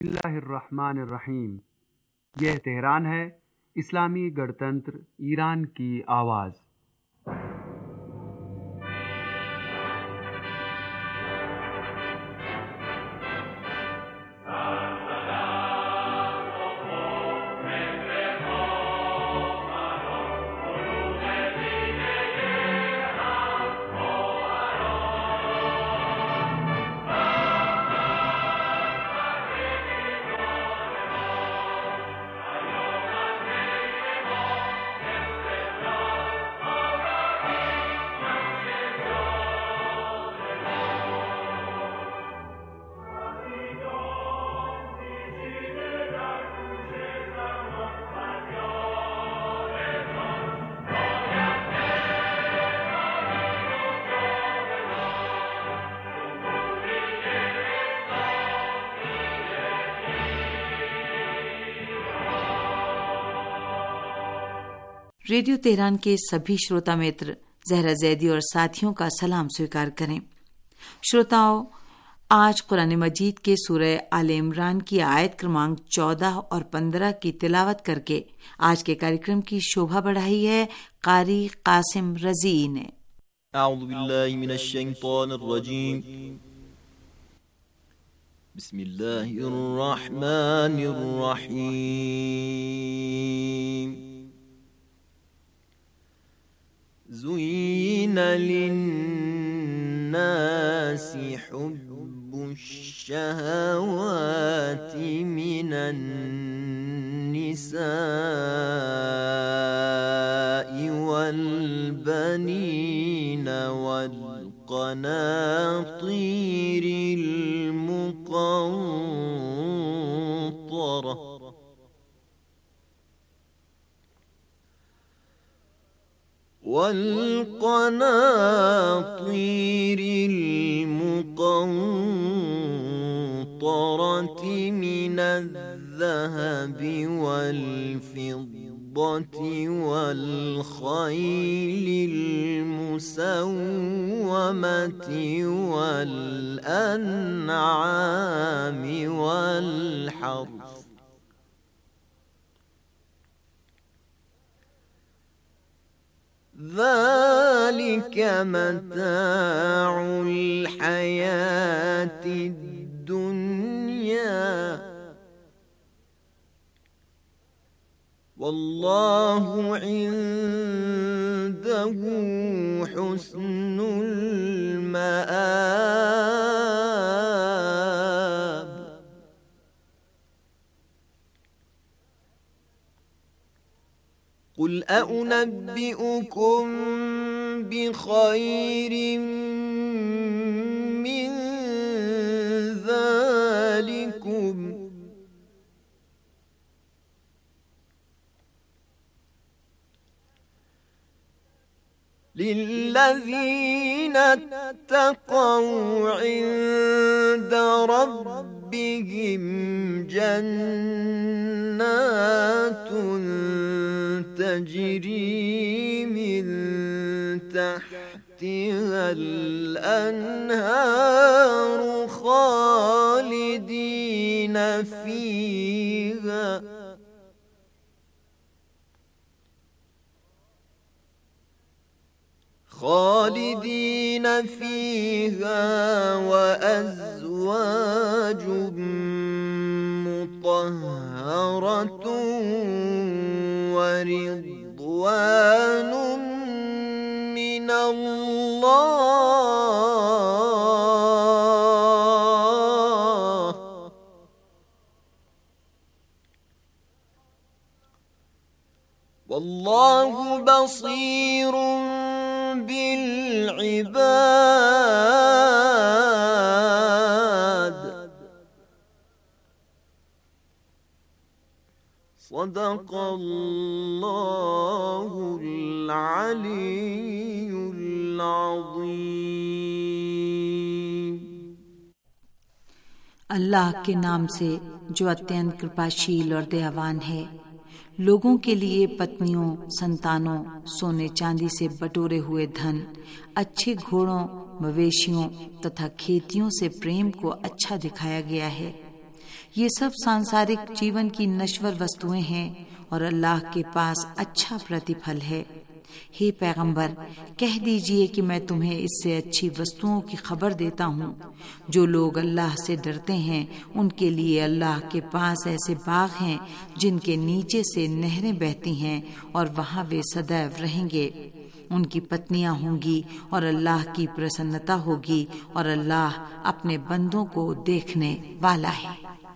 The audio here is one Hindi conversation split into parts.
बिस्मिल्लाहिर्रहमानिर्रहीम। यह तेहरान है, इस्लामी गणतंत्र ईरान की आवाज़। रेडियो तेहरान के सभी श्रोता मित्र जहरा जैदी और साथियों का सलाम स्वीकार करें। श्रोताओं, आज कुरान मजीद के सूरह आले इमरान की आयत क्रमांक 14 और 15 की तिलावत करके आज के कार्यक्रम की शोभा बढ़ाई है कारी कासिम रजी ने। अऊज़ु बिल्लाहि मिनश शैतानिर रजीम। बिस्मिल्लाहिर रहमानिर रहीम। زين للناس حب الشهوات من النساء والبنين والقناطير المقنطرة المقنطرة من الذهب والفضة والخيل المسومة والأنعام والحرث ذلك متاع الحياة الدنيا والله عنده حسن المآب قل أنبئكم بخير من ذلكم للذين اتقوا عند ربهم جنات تجري من تحتها الأنهار خالدين فيها وأزواج مطهرة ورضوان من الله والله بصير بالعباد صدق الله العلي العظيم। अल्लाह के नाम से जो अत्यंत कृपाशील और दयावान है। लोगों के लिए पत्नियों, संतानों, सोने चांदी से बटोरे हुए धन, अच्छे घोड़ों, मवेशियों तथा खेतियों से प्रेम को अच्छा दिखाया गया है। ये सब सांसारिक जीवन की नश्वर वस्तुएं हैं और अल्लाह के पास अच्छा प्रतिफल है। हे पैगंबर, कह दीजिए कि मैं तुम्हें इससे अच्छी वस्तुओं की खबर देता हूँ। जो लोग अल्लाह से डरते हैं उनके लिए अल्लाह के पास ऐसे बाग हैं जिनके नीचे से नहरें बहती हैं और वहाँ वे सदैव रहेंगे। उनकी पत्नियां होंगी और अल्लाह की प्रसन्नता होगी और अल्लाह अपने बंदों को देखने वाला है।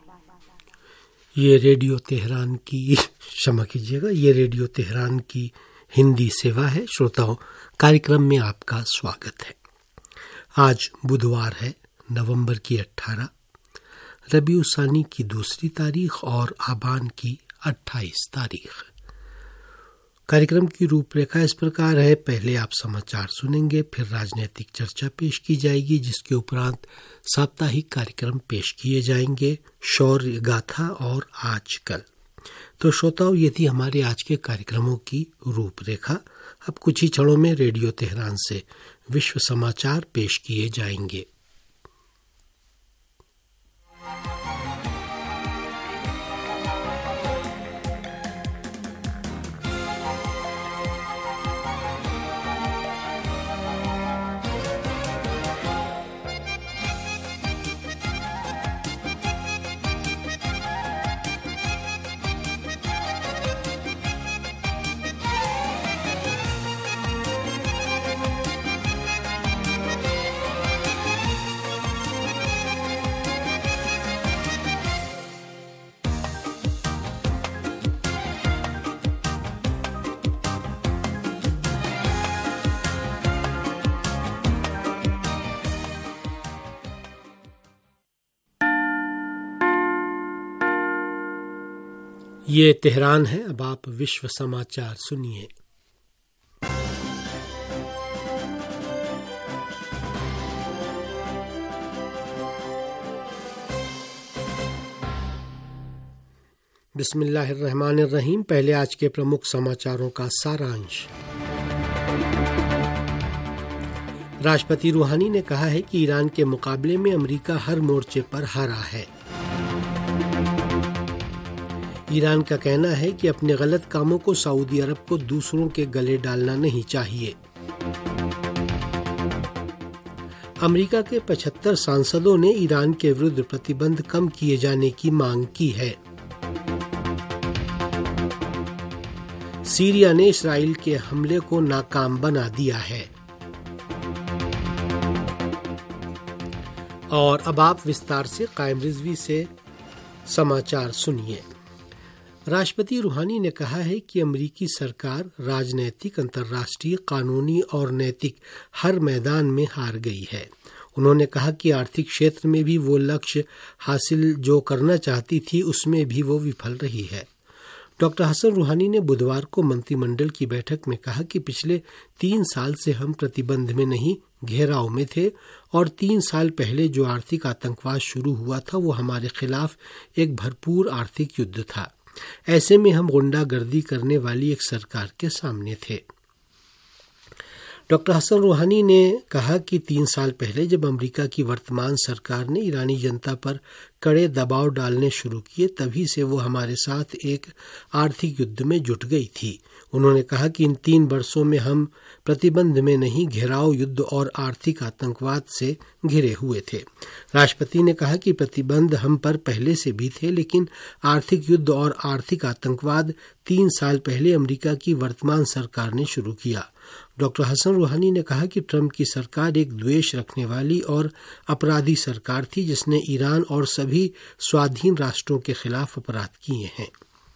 ये रेडियो तेहरान की क्षमा कीजिएगा, ये रेडियो तेहरान की हिंदी सेवा है। श्रोताओं, कार्यक्रम में आपका स्वागत है। आज बुधवार है, नवंबर की 18, रबीउ सानी की 2 तारीख और आबान की 28 तारीख। कार्यक्रम की रूपरेखा इस प्रकार है। पहले आप समाचार सुनेंगे, फिर राजनीतिक चर्चा पेश की जाएगी, जिसके उपरांत साप्ताहिक कार्यक्रम पेश किए जाएंगे, शौर्य गाथा और आजकल। तो श्रोताओं, ये थी हमारे आज के कार्यक्रमों की रूपरेखा। अब कुछ ही क्षणों में रेडियो तेहरान से विश्व समाचार पेश किए जाएंगे। ये तेहरान है। अब आप विश्व समाचार सुनिए। बिस्मिल्लाहिर्रहमानिर्रहीम। पहले आज के प्रमुख समाचारों का सारांश। राष्ट्रपति रूहानी ने कहा है कि ईरान के मुकाबले में अमेरिका हर मोर्चे पर हारा है। ईरान का कहना है कि अपने गलत कामों को सऊदी अरब को दूसरों के गले डालना नहीं चाहिए। अमेरिका के 75 सांसदों ने ईरान के विरुद्ध प्रतिबंध कम किए जाने की मांग की है। सीरिया ने इस्राइल के हमले को नाकाम बना दिया है। और अब आप विस्तार से कायम रिजवी से समाचार सुनिए। राष्ट्रपति रूहानी ने कहा है कि अमेरिकी सरकार राजनैतिक, अंतर्राष्ट्रीय, कानूनी और नैतिक हर मैदान में हार गई है। उन्होंने कहा कि आर्थिक क्षेत्र में भी वो लक्ष्य हासिल जो करना चाहती थी उसमें भी वो विफल रही है। डॉक्टर हसन रूहानी ने बुधवार को मंत्रिमंडल की बैठक में कहा कि पिछले 3 साल से हम प्रतिबंध में नहीं, घेराव में थे और 3 साल पहले जो आर्थिक आतंकवाद शुरू हुआ था वो हमारे खिलाफ एक भरपूर आर्थिक युद्ध था। ऐसे में हम गुंडागर्दी करने वाली एक सरकार के सामने थे। डॉक्टर हसन रूहानी ने कहा कि 3 साल पहले जब अमेरिका की वर्तमान सरकार ने ईरानी जनता पर कड़े दबाव डालने शुरू किए, तभी से वो हमारे साथ एक आर्थिक युद्ध में जुट गई थी। उन्होंने कहा कि इन 3 वर्षों में हम प्रतिबंध में नहीं, घेराव, युद्ध और आर्थिक आतंकवाद से घिरे हुए थे। राष्ट्रपति ने कहा कि प्रतिबंध हम पर पहले से भी थे, लेकिन आर्थिक युद्ध और आर्थिक आतंकवाद 3 साल पहले अमेरिका की वर्तमान सरकार ने शुरू किया। डॉक्टर हसन रूहानी ने कहा कि ट्रंप की सरकार एक द्वेष रखने वाली और अपराधी सरकार थी, जिसने ईरान और सभी स्वाधीन राष्ट्रों के खिलाफ अपराध किए हैं।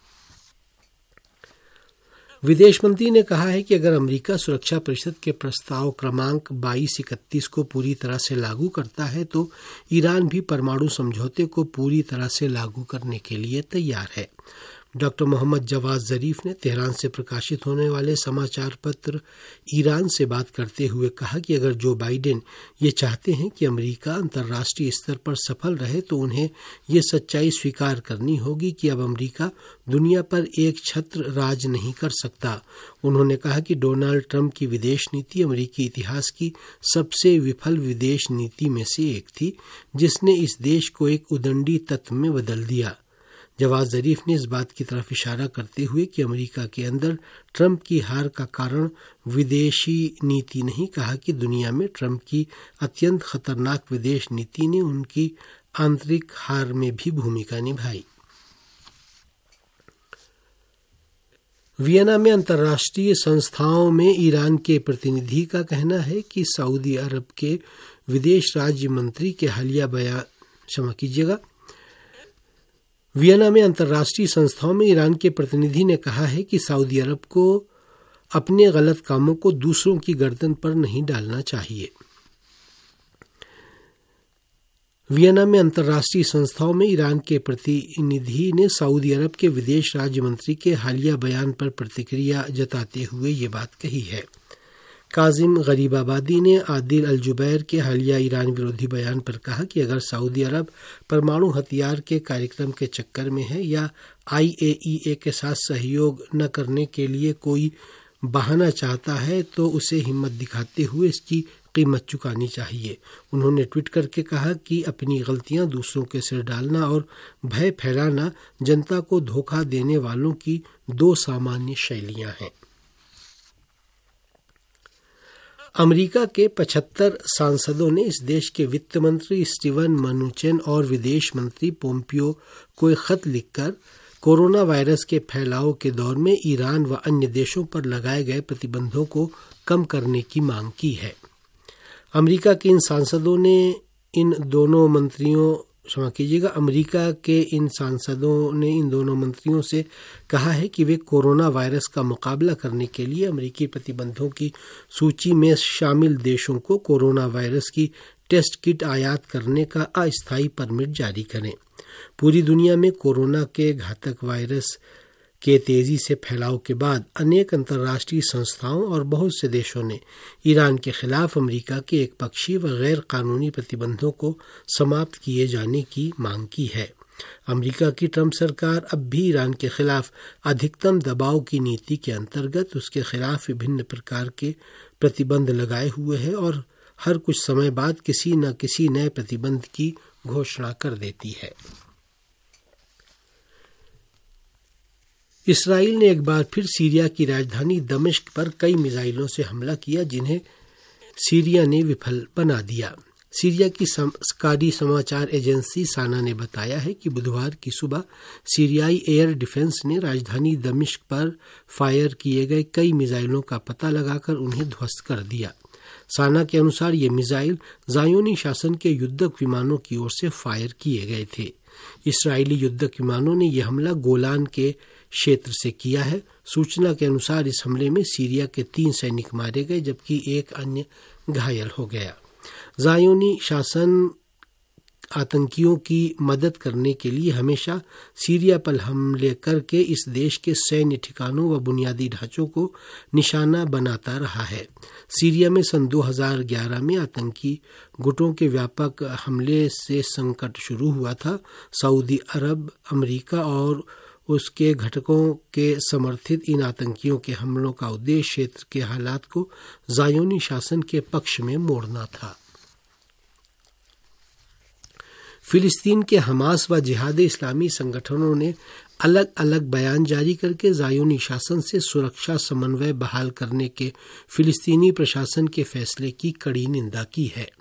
विदेश मंत्री ने कहा है कि अगर अमेरिका सुरक्षा परिषद के प्रस्ताव क्रमांक 2231 को पूरी तरह से लागू करता है तो ईरान भी परमाणु समझौते को पूरी तरह से लागू करने के लिए तैयार है। डॉक्टर मोहम्मद जवाद ज़रीफ ने तेहरान से प्रकाशित होने वाले समाचार पत्र ईरान से बात करते हुए कहा कि अगर जो बाइडेन ये चाहते हैं कि अमेरिका अंतर्राष्ट्रीय स्तर पर सफल रहे तो उन्हें ये सच्चाई स्वीकार करनी होगी कि अब अमेरिका दुनिया पर एक छत्र राज नहीं कर सकता। उन्होंने कहा कि डोनाल्ड ट्रंप की विदेश नीति अमेरिकी इतिहास की सबसे विफल विदेश नीति में से एक थी, जिसने इस देश को एक उदंडी तत्व में बदल दिया। जवाद ज़रीफ ने इस बात की तरफ इशारा करते हुए कि अमेरिका के अंदर ट्रंप की हार का कारण विदेशी नीति नहीं कहा कि दुनिया में ट्रंप की अत्यंत खतरनाक विदेश नीति ने उनकी आंतरिक हार में भी भूमिका निभाई। वियना में अंतर्राष्ट्रीय संस्थाओं में ईरान के प्रतिनिधि का कहना है कि सऊदी अरब के विदेश राज्य मंत्री के हालिया बयान वियना में अंतर्राष्ट्रीय संस्थाओं में ईरान के प्रतिनिधि ने कहा है कि सऊदी अरब को अपने गलत कामों को दूसरों की गर्दन पर नहीं डालना चाहिए। वियना में अंतर्राष्ट्रीय संस्थाओं में ईरान के प्रतिनिधि ने सऊदी अरब के विदेश राज्य मंत्री के हालिया बयान पर प्रतिक्रिया जताते हुए ये बात कही है। काजिम गरीबाबादी ने आदिल अल जुबैर के हालिया ईरान विरोधी बयान पर कहा कि अगर सऊदी अरब परमाणु हथियार के कार्यक्रम के चक्कर में है या IAEA के साथ सहयोग न करने के लिए कोई बहाना चाहता है तो उसे हिम्मत दिखाते हुए इसकी कीमत चुकानी चाहिए। उन्होंने ट्वीट करके कहा कि अपनी गलतियां दूसरों के सिर डालना और भय फैलाना जनता को धोखा देने वालों की दो सामान्य शैलियां हैं। अमेरिका के 75 सांसदों ने इस देश के वित्त मंत्री स्टीवन मनुचिन और विदेश मंत्री पोम्पियो को एक खत लिखकर कोरोना वायरस के फैलाव के दौर में ईरान व अन्य देशों पर लगाए गए प्रतिबंधों को कम करने की मांग की है। अमेरिका के इन सांसदों ने अमेरिका के इन सांसदों ने इन दोनों मंत्रियों से कहा है कि वे कोरोना वायरस का मुकाबला करने के लिए अमेरिकी प्रतिबंधों की सूची में शामिल देशों को कोरोना वायरस की टेस्ट किट आयात करने का अस्थायी परमिट जारी करें। पूरी दुनिया में कोरोना के घातक वायरस के तेजी से फैलाव के बाद अनेक अंतर्राष्ट्रीय संस्थाओं और बहुत से देशों ने ईरान के खिलाफ अमेरिका के एक पक्षी व गैर कानूनी प्रतिबंधों को समाप्त किए जाने की मांग की है। अमेरिका की ट्रंप सरकार अब भी ईरान के खिलाफ अधिकतम दबाव की नीति के अंतर्गत उसके खिलाफ विभिन्न प्रकार के प्रतिबंध लगाए हुए है और हर कुछ समय बाद किसी न किसी नए प्रतिबंध की घोषणा कर देती है। इसराइल ने एक बार फिर सीरिया की राजधानी दमिश्क पर कई मिसाइलों से हमला किया जिन्हें सीरिया ने विफल बना दिया। सीरिया की सरकारी समाचार एजेंसी साना ने बताया है कि बुधवार की सुबह सीरियाई एयर डिफेंस ने राजधानी दमिश्क पर फायर किए गए कई मिसाइलों का पता लगाकर उन्हें ध्वस्त कर दिया। साना के अनुसार ये मिसाइल ज़ायोनी शासन के युद्धक विमानों की ओर से फायर किए गए थे। इस्राएली युद्धक विमानों ने यह हमला गोलान के क्षेत्र से किया है। सूचना के अनुसार इस हमले में सीरिया के 3 सैनिक मारे गए जबकि एक अन्य घायल हो गया। ज़ायोनी शासन आतंकियों की मदद करने के लिए हमेशा सीरिया पर हमले करके इस देश के सैन्य ठिकानों व बुनियादी ढांचों को निशाना बनाता रहा है। सीरिया में सन 2011 में आतंकी गुटों के व्यापक हमले से संकट शुरू हुआ था। सऊदी अरब, अमेरिका और उसके घटकों के समर्थित इन आतंकियों के हमलों का उद्देश्य क्षेत्र के हालात को ज़ायोनी शासन के पक्ष में मोड़ना था। फिलिस्तीन के हमास व जिहाद इस्लामी संगठनों ने अलग अलग बयान जारी करके ज़ायोनी शासन से सुरक्षा समन्वय बहाल करने के फिलिस्तीनी प्रशासन के फैसले की कड़ी निंदा की है।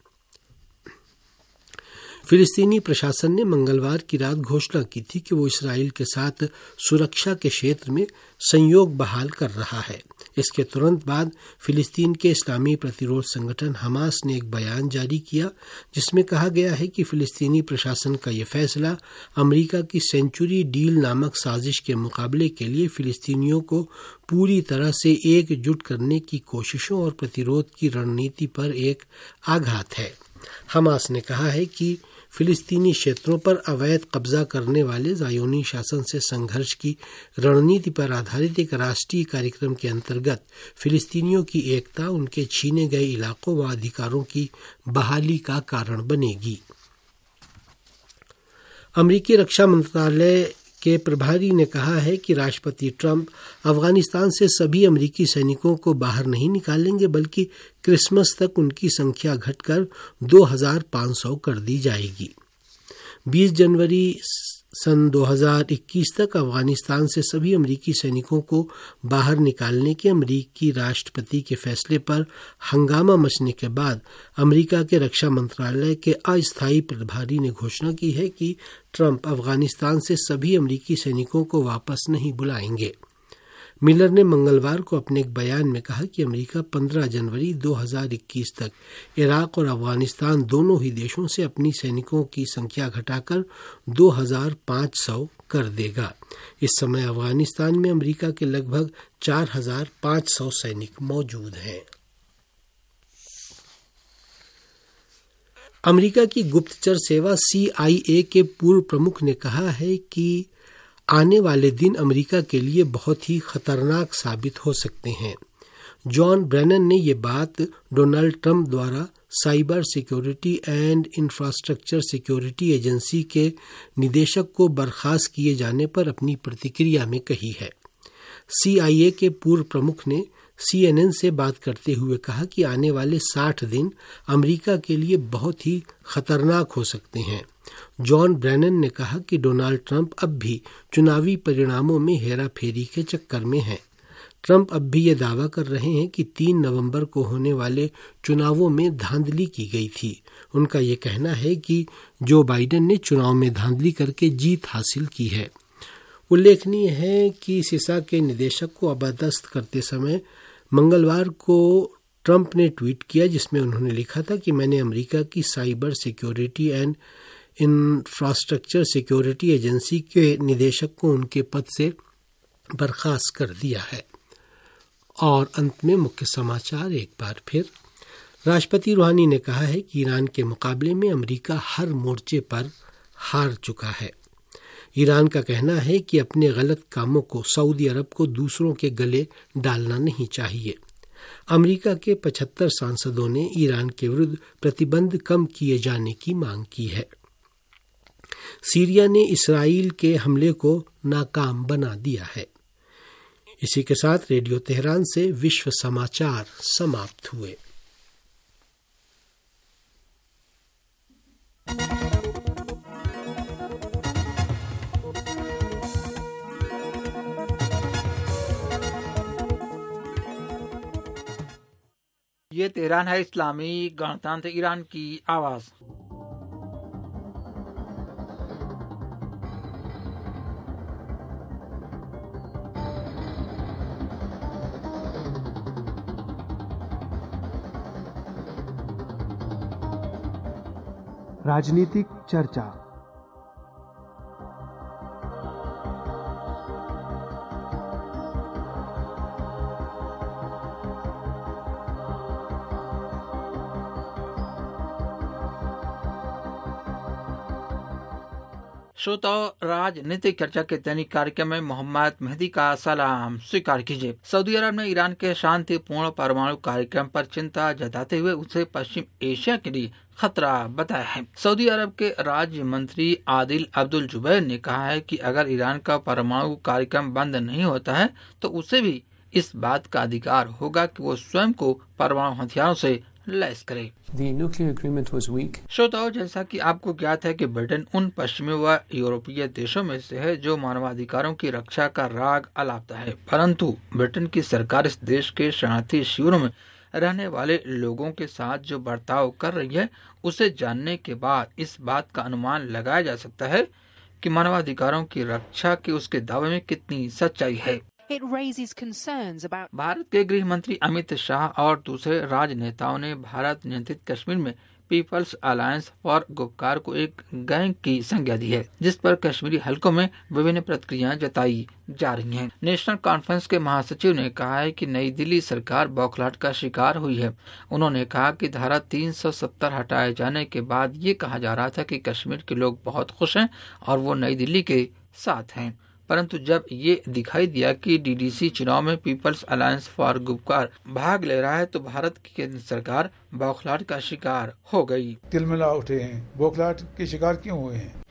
फिलिस्तीनी प्रशासन ने मंगलवार की रात घोषणा की थी कि वो इसराइल के साथ सुरक्षा के क्षेत्र में संयोग बहाल कर रहा है। इसके तुरंत बाद फिलिस्तीन के इस्लामी प्रतिरोध संगठन हमास ने एक बयान जारी किया जिसमें कहा गया है कि फिलिस्तीनी प्रशासन का यह फैसला अमेरिका की सेंचुरी डील नामक साजिश के मुकाबले के लिए फिलिस्तीनियों को पूरी तरह से एकजुट करने की कोशिशों और प्रतिरोध की रणनीति पर एक आघात है। हमास ने कहा है कि फिलिस्तीनी क्षेत्रों पर अवैध कब्जा करने वाले ज़ायोनी शासन से संघर्ष की रणनीति पर आधारित एक राष्ट्रीय कार्यक्रम के अंतर्गत फिलिस्तीनियों की एकता उनके छीने गए इलाकों व अधिकारों की बहाली का कारण बनेगी। अमेरिकी रक्षा मंत्रालय के प्रभारी ने कहा है कि राष्ट्रपति ट्रंप अफगानिस्तान से सभी अमेरिकी सैनिकों को बाहर नहीं निकालेंगे, बल्कि क्रिसमस तक उनकी संख्या घटकर 2500 कर दी जाएगी। 20 जनवरी सन 2021 तक अफगानिस्तान से सभी अमेरिकी सैनिकों को बाहर निकालने के अमेरिकी राष्ट्रपति के फैसले पर हंगामा मचने के बाद अमेरिका के रक्षा मंत्रालय के अस्थायी प्रभारी ने घोषणा की है कि ट्रंप अफगानिस्तान से सभी अमेरिकी सैनिकों को वापस नहीं बुलाएंगे। मिलर ने मंगलवार को अपने एक बयान में कहा कि अमेरिका 15 जनवरी 2021 तक इराक और अफगानिस्तान दोनों ही देशों से अपनी सैनिकों की संख्या घटाकर 2500 कर देगा। इस समय अफगानिस्तान में अमेरिका के लगभग 4500 सैनिक मौजूद हैं। अमेरिका की गुप्तचर सेवा CIA के पूर्व प्रमुख ने कहा है कि आने वाले दिन अमेरिका के लिए बहुत ही खतरनाक साबित हो सकते हैं। जॉन ब्रेनन ने ये बात डोनाल्ड ट्रंप द्वारा cyber security and infrastructure security agency के निदेशक को बर्खास्त किए जाने पर अपनी प्रतिक्रिया में कही है। CIA के पूर्व प्रमुख ने CNN से बात करते हुए कहा कि आने वाले 60 दिन अमेरिका के लिए बहुत ही खतरनाक हो सकते हैं। जॉन ब्रेनन ने कहा कि डोनाल्ड ट्रंप अब भी चुनावी परिणामों में हेराफेरी के चक्कर में हैं। ट्रंप अब भी ये दावा कर रहे हैं कि 3 नवंबर को होने वाले चुनावों में धांधली की गई थी। उनका ये कहना है कि जो बाइडेन ने चुनाव में धांधली करके जीत हासिल की है। उल्लेखनीय है कि सीसा के निदेशक को अपदस्थ करते समय मंगलवार को ट्रंप ने ट्वीट किया, जिसमें उन्होंने लिखा था कि मैंने अमेरिका की cyber security and infrastructure security agency के निदेशक को उनके पद से बर्खास्त कर दिया है। और अंत में मुख्य समाचार एक बार फिर। राष्ट्रपति रूहानी ने कहा है कि ईरान के मुकाबले में अमेरिका हर मोर्चे पर हार चुका है। ईरान का कहना है कि अपने गलत कामों को सऊदी अरब को दूसरों के गले डालना नहीं चाहिए। अमेरिका के 75 सांसदों ने ईरान के विरुद्ध प्रतिबंध कम किए जाने की मांग की है। सीरिया ने इसराइल के हमले को नाकाम बना दिया है। इसी के साथ रेडियो तेहरान से विश्व समाचार समाप्त हुए। ये तेहरान है, इस्लामी गणतंत्र ईरान की आवाज़। राजनीतिक चर्चा। श्रोताओ, राजनीतिक चर्चा के दैनिक कार्यक्रम में मोहम्मद मेहदी का सलाम स्वीकार कीजिए। सऊदी अरब ने ईरान के शांतिपूर्ण परमाणु कार्यक्रम पर चिंता जताते हुए उसे पश्चिम एशिया के लिए खतरा बताया है। सऊदी अरब के राज्य मंत्री आदिल अब्दुल जुबैर ने कहा है कि अगर ईरान का परमाणु कार्यक्रम बंद नहीं होता है तो उसे भी इस बात का अधिकार होगा कि वो स्वयं को परमाणु हथियारों से लैस करे। श्रोताओं, जैसा कि आपको ज्ञात है कि ब्रिटेन उन पश्चिमी व यूरोपीय देशों में से है जो मानवाधिकारों की रक्षा का राग अलापता है, परंतु ब्रिटेन की सरकार इस देश के शरणार्थी शिविरों में रहने वाले लोगों के साथ जो बर्ताव कर रही है उसे जानने के बाद इस बात का अनुमान लगाया जा सकता है कि मानवाधिकारों की रक्षा के उसके दावे में कितनी सच्चाई है। भारत के गृह मंत्री अमित शाह और दूसरे राजनेताओं ने भारत नियंत्रित कश्मीर में पीपल्स अलायंस फॉर गुपकार को एक गैंग की संज्ञा दी है, जिस पर कश्मीरी हलकों में विभिन्न प्रतिक्रियाएं जताई जा रही हैं। नेशनल कॉन्फ्रेंस के महासचिव ने कहा है कि नई दिल्ली सरकार बौखलाहट का शिकार हुई है। उन्होंने कहा कि धारा 370 हटाए जाने के बाद ये कहा जा रहा था कि कश्मीर के लोग बहुत खुश हैं और वो नई दिल्ली के साथ हैं, परंतु जब ये दिखाई दिया कि डीडीसी चुनाव में पीपल्स अलायंस फॉर गुपकार भाग ले रहा है तो भारत की केंद्र सरकार बौखलाहट का शिकार हो गई। तिलमिला उठे हैं, बौखलाहट के शिकार क्यों हुए हैं?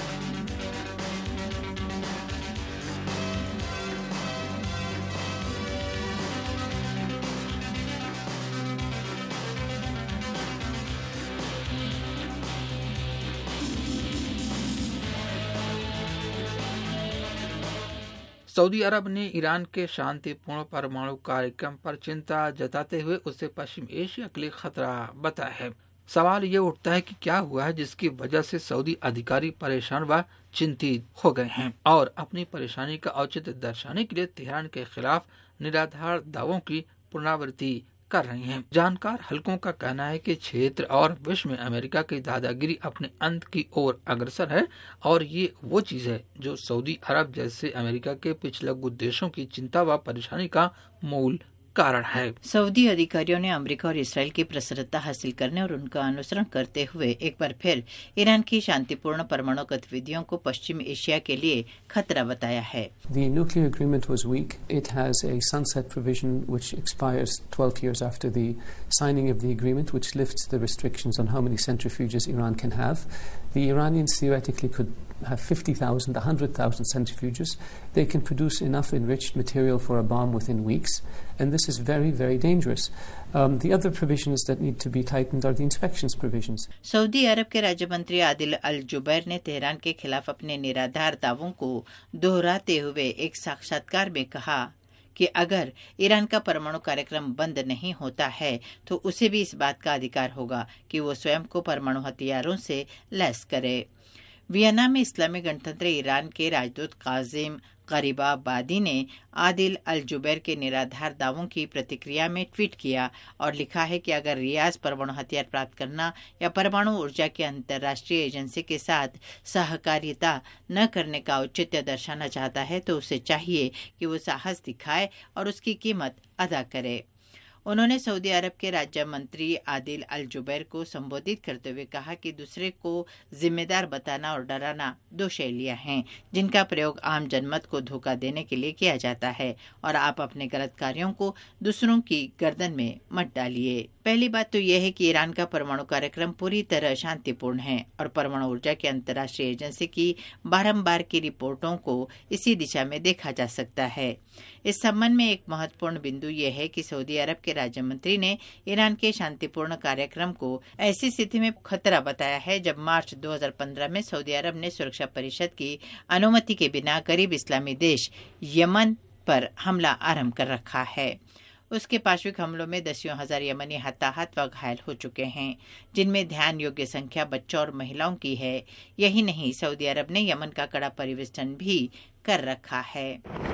सऊदी अरब ने ईरान के शांतिपूर्ण परमाणु कार्यक्रम पर चिंता जताते हुए उसे पश्चिम एशिया के लिए खतरा बताया है। सवाल ये उठता है कि क्या हुआ है जिसकी वजह से सऊदी अधिकारी परेशान व चिंतित हो गए हैं और अपनी परेशानी का औचित्य दर्शाने के लिए तेहरान के खिलाफ निराधार दावों की पुनरावृत्ति कर रही हैं। जानकार हलकों का कहना है कि क्षेत्र और विश्व में अमेरिका की दादागिरी अपने अंत की ओर अग्रसर है और ये वो चीज है जो सऊदी अरब जैसे अमेरिका के पिछलग्गू देशों की चिंता व परेशानी का मूल कारण है। सऊदी अधिकारियों ने अमेरिका और इसराइल की प्रसन्नता हासिल करने और उनका अनुसरण करते हुए एक बार फिर ईरान की शांतिपूर्ण परमाणु गतिविधियों को पश्चिम एशिया के लिए खतरा बताया है। The nuclear agreement was weak. It has a sunset provision which expires 12 years after the signing of the agreement, which lifts the restrictions on how many centrifuges Iran can have. The Iranians theoretically could have 50,000, 100,000 centrifuges. They can produce enough enriched material for a bomb within weeks, and this is very, very dangerous. The other provisions that need to be tightened are the inspections provisions. Saudi अरब के राज्य मंत्री आदिल अल जुबैर ने तेहरान के खिलाफ अपने निराधार दावों को दोहराते हुए एक साक्षात्कार में कहा कि अगर ईरान का परमाणु कार्यक्रम बंद नहीं होता है तो उसे भी इस बात का अधिकार होगा कि वो स्वयं को परमाणु हथियारों से लैस करे। वियना में इस्लामी गणतंत्र ईरान के राजदूत काजिम गरीबाबादी ने आदिल अल जुबैर के निराधार दावों की प्रतिक्रिया में ट्वीट किया और लिखा है कि अगर रियाज परमाणु हथियार प्राप्त करना या परमाणु ऊर्जा की अंतर्राष्ट्रीय एजेंसी के साथ सहकारिता न करने का औचित्य दर्शाना चाहता है तो उसे चाहिए कि वो साहस दिखाए और उसकी कीमत अदा करे। उन्होंने सऊदी अरब के राज्य मंत्री आदिल अल जुबैर को संबोधित करते हुए कहा कि दूसरे को जिम्मेदार बताना और डराना दो शैलियां हैं जिनका प्रयोग आम जनमत को धोखा देने के लिए किया जाता है और आप अपने गलत कार्यों को दूसरों की गर्दन में मत डालिए। पहली बात तो यह है कि ईरान का परमाणु कार्यक्रम पूरी तरह शांतिपूर्ण है और परमाणु ऊर्जा की अंतर्राष्ट्रीय एजेंसी की बारंबार की रिपोर्टों को इसी दिशा में देखा जा सकता है। इस संबंध में एक महत्वपूर्ण बिंदु यह है कि सऊदी अरब के राज्य मंत्री ने ईरान के शांतिपूर्ण कार्यक्रम को ऐसी स्थिति में खतरा बताया है जब मार्च 2015 में सऊदी अरब ने सुरक्षा परिषद की अनुमति के बिना गरीब इस्लामी देश यमन पर हमला आरंभ कर रखा है। उसके पार्श्विक हमलों में दसियों हजार यमनी हताहत व घायल हो चुके हैं, जिनमें ध्यान योग्य संख्या बच्चों और महिलाओं की है। यही नहीं, सऊदी अरब ने यमन का कड़ा परिवेष्टन भी कर रखा है।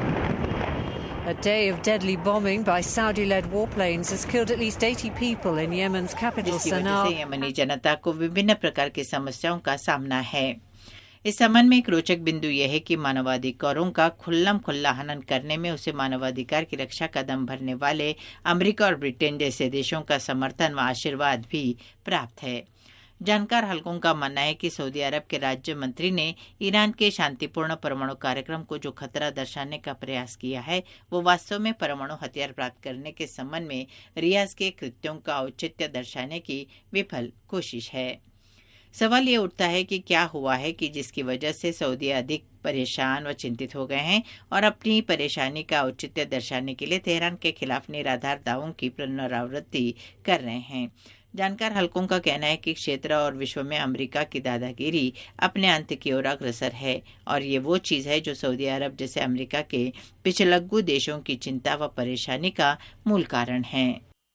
A day of deadly bombing by Saudi-led warplanes has killed at least 80 people in Yemen's capital जिसकी वजह Sanaa. से यमनी जनता को विभिन्न प्रकार की समस्याओं का सामना है। इस संबंध में एक रोचक बिंदु यह है कि मानवाधिकारों का खुल्लम खुल्ला हनन करने में उसे मानवाधिकार की रक्षा कदम भरने वाले अमेरिका और ब्रिटेन जैसे देशों का समर्थन व आशीर्वाद भी प्राप्त है। जानकार हलकों का मानना है कि सऊदी अरब के राज्य मंत्री ने ईरान के शांतिपूर्ण परमाणु कार्यक्रम को जो खतरा दर्शाने का प्रयास किया है वो वास्तव में परमाणु हथियार प्राप्त करने के संबंध में रियाज के कृत्यों का औचित्य दर्शाने की विफल कोशिश है। सवाल ये उठता है कि क्या हुआ है कि जिसकी वजह से सऊदी अधिक परेशान व चिंतित हो गए हैं और अपनी परेशानी का औचित्य दर्शाने के लिए तेहरान के खिलाफ निराधार दावों की पुनरावृत्ति कर रहे हैं। जानकार हलकों का कहना है कि क्षेत्र और विश्व में अमेरिका की दादागिरी अपने अंत की ओर अग्रसर है और ये वो चीज है जो सऊदी अरब जैसे अमेरिका के पिछलग्गू देशों की चिंता व परेशानी का मूल कारण है।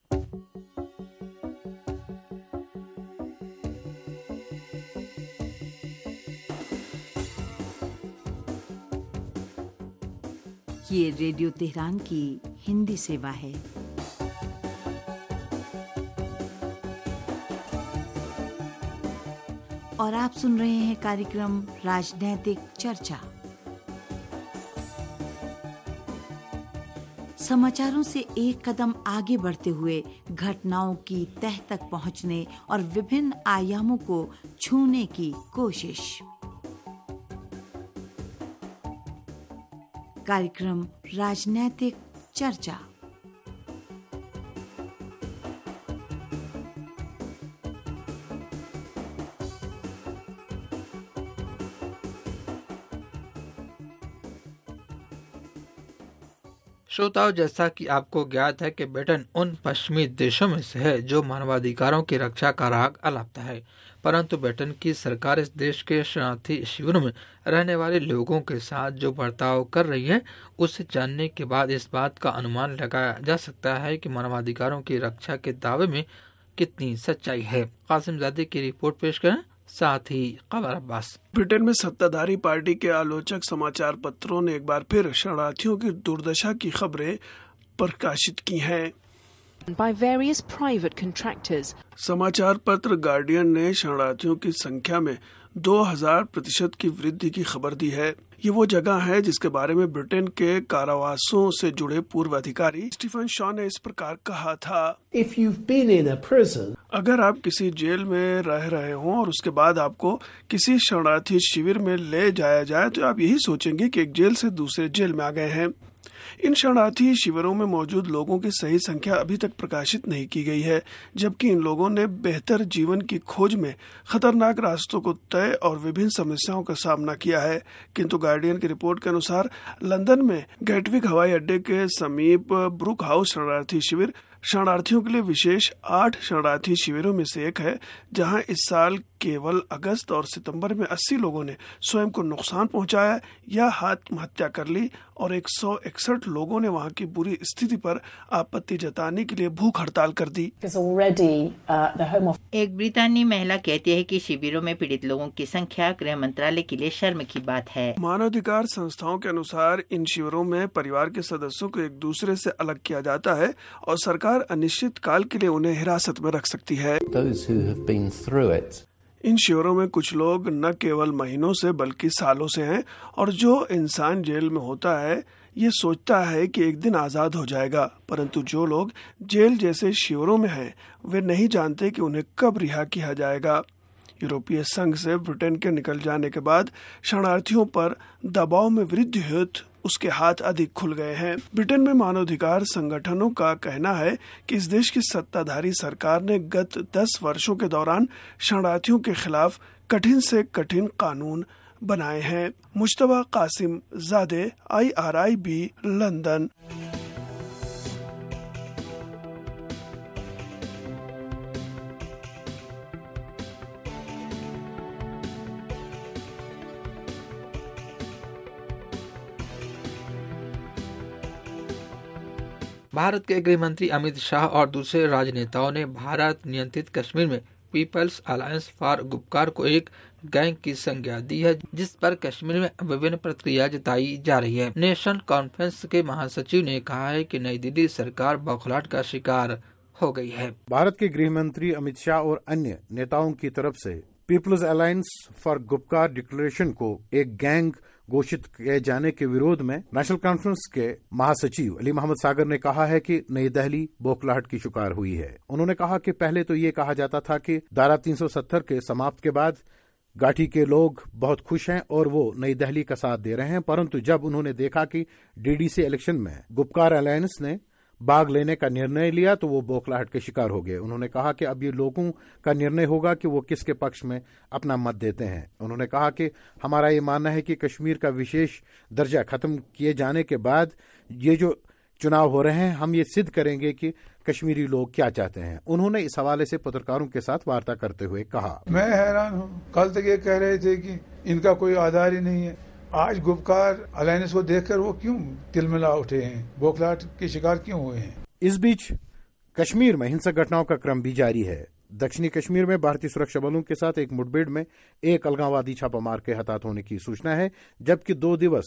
ये रेडियो तेहरान की हिंदी सेवा है। और आप सुन रहे हैं कार्यक्रम राजनैतिक चर्चा। समाचारों से एक कदम आगे बढ़ते हुए घटनाओं की तह तक पहुंचने और विभिन्न आयामों को छूने की कोशिश। कार्यक्रम राजनैतिक चर्चा। श्रोताओं, जैसा कि आपको ज्ञात है कि ब्रिटेन उन पश्चिमी देशों में से है जो मानवाधिकारों की रक्षा का राग अलापता है, परंतु ब्रिटेन की सरकार इस देश के शरणार्थी शिविरों में रहने वाले लोगों के साथ जो बर्ताव कर रही है उसे जानने के बाद इस बात का अनुमान लगाया जा सकता है कि मानवाधिकारों की रक्षा के दावे में कितनी सच्चाई है। कासिम ज़ादी की रिपोर्ट पेश करें, साथ ही खबर अब्बास। ब्रिटेन में सत्ताधारी पार्टी के आलोचक समाचार पत्रों ने एक बार फिर शरणार्थियों की दुर्दशा की खबरें प्रकाशित की हैं। By various private contractors. समाचार पत्र गार्डियन ने शरणार्थियों की संख्या में 2000% की वृद्धि की खबर दी है। ये वो जगह है जिसके बारे में ब्रिटेन के कारावासों से जुड़े पूर्व अधिकारी स्टीफन शॉ ने इस प्रकार कहा था। If you've been in a prison, अगर आप किसी जेल में रह रहे हों और उसके बाद आपको किसी शरणार्थी शिविर में ले जाया जाए तो आप यही सोचेंगे कि एक जेल से दूसरे जेल में आ गए हैं। इन शरणार्थी शिविरों में मौजूद लोगों की सही संख्या अभी तक प्रकाशित नहीं की गई है, जबकि इन लोगों ने बेहतर जीवन की खोज में खतरनाक रास्तों को तय और विभिन्न समस्याओं का सामना किया है। किंतु गार्डियन की रिपोर्ट के अनुसार लंदन में गेटविक हवाई अड्डे के समीप ब्रुक हाउस शरणार्थी शिविर शरणार्थियों के लिए विशेष 8 शरणार्थी शिविरों में से एक है, जहां इस साल केवल अगस्त और सितंबर में 80 लोगों ने स्वयं को नुकसान पहुंचाया या आत्महत्या कर ली और 161 लोगों ने वहां की बुरी स्थिति पर आपत्ति जताने के लिए भूख हड़ताल कर दी। एक ब्रितानी महिला कहती है कि शिविरों में पीड़ित लोगों की संख्या गृह मंत्रालय के लिए शर्म की बात है। मानवाधिकार संस्थाओं के अनुसार इन शिविरों में परिवार के सदस्यों को एक दूसरे से अलग किया जाता है और सरकार अनिश्चित काल के लिए उन्हें हिरासत में रख सकती है। इन शिविरों में कुछ लोग न केवल महीनों से बल्कि सालों से हैं और जो इंसान जेल में होता है ये सोचता है कि एक दिन आज़ाद हो जाएगा, परंतु जो लोग जेल जैसे शिविरों में हैं वे नहीं जानते कि उन्हें कब रिहा किया जाएगा। यूरोपीय संघ से ब्रिटेन के निकल जाने के बाद शरणार्थियों पर दबाव में वृद्धि हेतु उसके हाथ अधिक खुल गए हैं। ब्रिटेन में मानवाधिकार संगठनों का कहना है कि इस देश की सत्ताधारी सरकार ने गत 10 वर्षों के दौरान शरणार्थियों के खिलाफ कठिन से कठिन कानून बनाए हैं। Mujtaba Qasim Zadeh, IRIB, London. Bharat के गृह मंत्री अमित शाह और दूसरे राजनेताओं ने भारत नियंत्रित कश्मीर में पीपल्स अलायंस फॉर गुपकार को एक गैंग की संज्ञा दी है, जिस पर कश्मीर में विभिन्न प्रतिक्रिया जताई जा रही है। नेशनल कॉन्फ्रेंस के महासचिव ने कहा है कि नई दिल्ली सरकार बौखलाहट का शिकार हो गई है। भारत के गृह मंत्री अमित शाह और अन्य नेताओं की तरफ से people's alliance for Gupkar declaration को एक गैंग घोषित किए जाने के विरोध में नेशनल कॉन्फ्रेंस के महासचिव अली मोहम्मद सागर ने कहा है कि नई दिल्ली बौखलाहट की शिकार हुई है। उन्होंने कहा कि पहले तो ये कहा जाता था कि धारा 370 के समाप्त के बाद घाटी के लोग बहुत खुश हैं और वो नई दिल्ली का साथ दे रहे हैं, परंतु जब उन्होंने देखा कि DDC इलेक्शन में गुपकार अलायंस ने भाग लेने का निर्णय लिया तो वो बौखलाहट के शिकार हो गए। उन्होंने कहा कि अब ये लोगों का निर्णय होगा कि वो किसके पक्ष में अपना मत देते हैं। उन्होंने कहा कि हमारा ये मानना है कि कश्मीर का विशेष दर्जा खत्म किए जाने के बाद ये जो चुनाव हो रहे हैं हम ये सिद्ध करेंगे कि कश्मीरी लोग क्या चाहते हैं। उन्होंने इस हवाले से पत्रकारों के साथ वार्ता करते हुए कहा, मैं हैरान हूँ, कल तक ये कह रहे थे कि इनका कोई आधार ही नहीं है, आज गुपकार अलायंस को देखकर वो क्यों तिलमिला उठे हैं, बौखलाहट के शिकार क्यों हुए हैं। इस बीच कश्मीर में हिंसक घटनाओं का क्रम भी जारी है। दक्षिणी कश्मीर में भारतीय सुरक्षा बलों के साथ एक मुठभेड़ में एक अलगाववादी छापामार के हताहत होने की सूचना है, जबकि 2 दिवस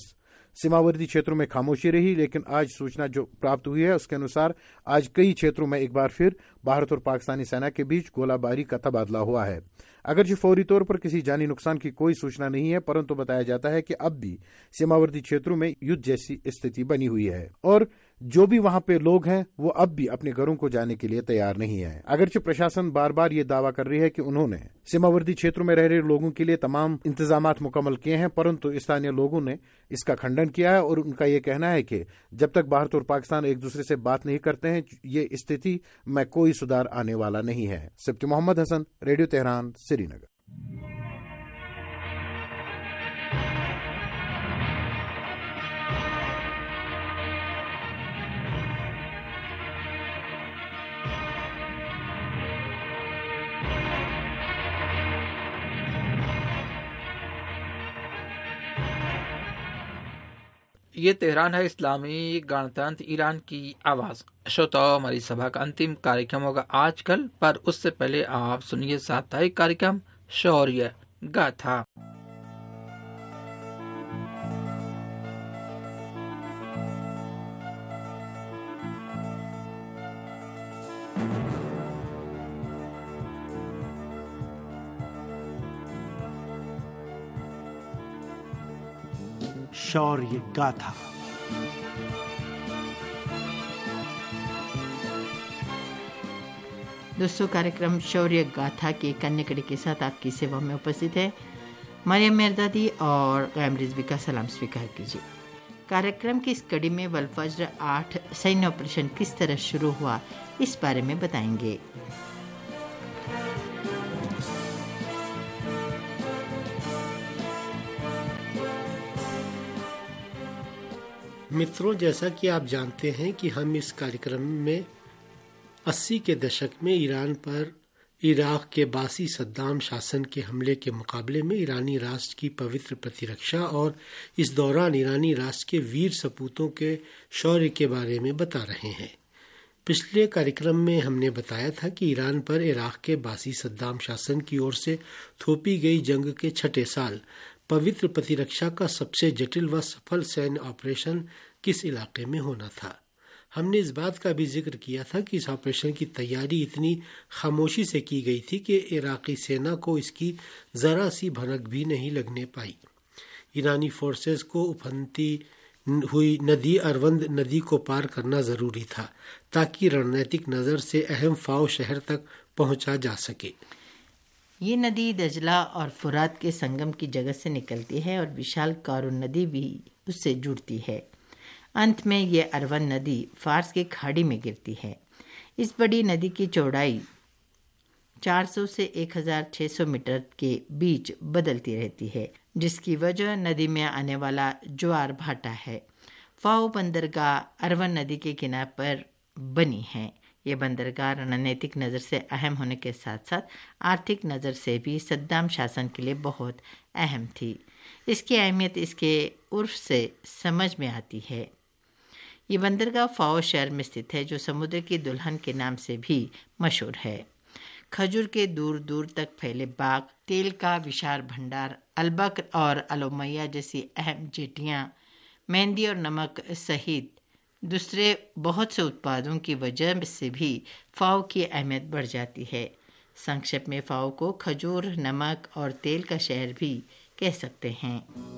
सीमावर्ती क्षेत्रों में खामोशी रही, लेकिन आज सूचना जो प्राप्त हुई है उसके अनुसार आज कई क्षेत्रों में एक बार फिर भारत और पाकिस्तानी सेना के बीच गोलाबारी का तबादला हुआ है। अगरचे फौरी तौर पर किसी जानी नुकसान की कोई सूचना नहीं है, परंतु बताया जाता है कि अब भी सीमावर्ती क्षेत्रों में युद्ध जैसी स्थिति बनी हुई है और जो भी वहां पे लोग हैं वो अब भी अपने घरों को जाने के लिए तैयार नहीं है। अगरचे प्रशासन बार बार ये दावा कर रही है कि उन्होंने सीमावर्ती क्षेत्रों में रह रहे लोगों के लिए तमाम इंतजामात मुकम्मल किए हैं, परंतु स्थानीय लोगों ने इसका खंडन किया है और उनका ये कहना है कि जब तक भारत और पाकिस्तान एक दूसरे से बात नहीं करते हैं ये स्थिति में कोई सुधार आने वाला नहीं है। Sibti Mohammad Hasan, radio Tehran, Srinagar. ये तेहरान है, इस्लामी गणतंत्र ईरान की आवाज। श्रोताओ, हमारी सभा का अंतिम कार्यक्रम होगा आजकल, पर उससे पहले आप सुनिए साप्ताहिक कार्यक्रम शौर्य गाथा। शौर्य गाथा। दोस्तों, कार्यक्रम शौर्य गाथा के एक अन्य कड़ी के साथ आपकी सेवा में उपस्थित है मरियम मेरदादी और कायम रिजवी का सलाम स्वीकार कीजिए। कार्यक्रम की इस कड़ी में वलफज्र 8 सैन्य ऑपरेशन किस तरह शुरू हुआ इस बारे में बताएंगे। मित्रों, जैसा कि आप जानते हैं कि हम इस कार्यक्रम में 80 के दशक में ईरान पर इराक के बासी सद्दाम शासन के हमले के मुकाबले में ईरानी राष्ट्र की पवित्र प्रतिरक्षा और इस दौरान ईरानी राष्ट्र के वीर सपूतों के शौर्य के बारे में बता रहे हैं। पिछले कार्यक्रम में हमने बताया था कि ईरान पर इराक के बासी सद्दाम शासन की ओर से थोपी गई जंग के 6ठे साल पवित्र प्रतिरक्षा का सबसे जटिल व सफल सैन्य ऑपरेशन किस इलाके में होना था। हमने इस बात का भी जिक्र किया था कि इस ऑपरेशन की तैयारी इतनी खामोशी से की गई थी कि इराकी सेना को इसकी जरा सी भनक भी नहीं लगने पाई। ईरानी फोर्सेस को उफनती हुई नदी अरवंद नदी को पार करना जरूरी था ताकि रणनीतिक नजर से अहम फाओ शहर तक पहुंचा जा सके। ये नदी दजला और फुरात के संगम की जगह से निकलती है और विशाल कारून नदी भी उससे जुड़ती है। अंत में ये अरवन नदी फार्स की खाड़ी में गिरती है। इस बड़ी नदी की चौड़ाई 400 से 1600 मीटर के बीच बदलती रहती है, जिसकी वजह नदी में आने वाला ज्वार भाटा है। फाओ बंदरगाह अरवन नदी के किनारे पर बनी है। ये बंदरगाह रणनीतिक नज़र से अहम होने के साथ साथ आर्थिक नज़र से भी सद्दाम शासन के लिए बहुत अहम थी। इसकी अहमियत इसके उर्फ से समझ में आती है। ये बंदरगाह फाओ शहर में स्थित है, जो समुद्र की दुल्हन के नाम से भी मशहूर है। खजूर के दूर दूर तक फैले बाग, तेल का विशाल भंडार, अलबक्र और अलोमैया जैसी अहम जेटियाँ, मेहंदी और नमक सहित दूसरे बहुत से उत्पादों की वजह से भी फाओ की अहमियत बढ़ जाती है। संक्षेप में फाओ को खजूर, नमक और तेल का शहर भी कह सकते हैं।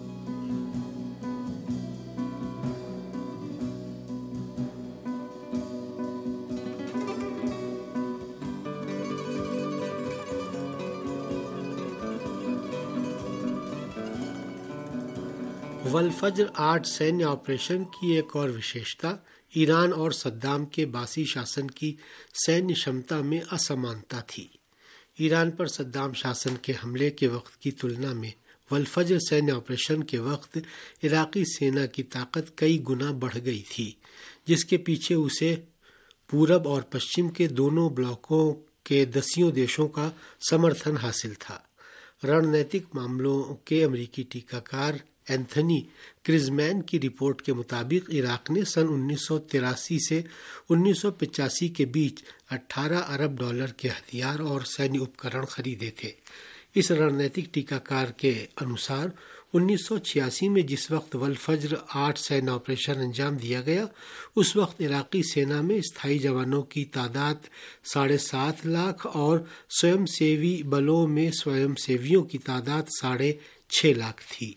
वलफज्र 8 सैन्य ऑपरेशन की एक और विशेषता ईरान और सद्दाम के बासी शासन की सैन्य क्षमता में असमानता थी। ईरान पर सद्दाम शासन के हमले के वक्त की तुलना में वलफज्र सैन्य ऑपरेशन के वक्त इराकी सेना की ताकत कई गुना बढ़ गई थी, जिसके पीछे उसे पूरब और पश्चिम के दोनों ब्लॉकों के 10 देशों का समर्थन हासिल था। रणनीतिक मामलों के अमेरिकी टीकाकार एंथनी क्रिजमैन की रिपोर्ट के मुताबिक इराक ने सन 1983 से 1985 के बीच 18 अरब डॉलर के हथियार और सैन्य उपकरण खरीदे थे। इस रणनीतिक टीकाकार के अनुसार 1986 में जिस वक्त वल-फज्र 8 सैन्य ऑपरेशन अंजाम दिया गया, उस वक्त इराकी सेना में स्थायी जवानों की तादाद 7.5 लाख और स्वयंसेवी बलों में स्वयंसेवियों की तादाद 6.5 लाख थी।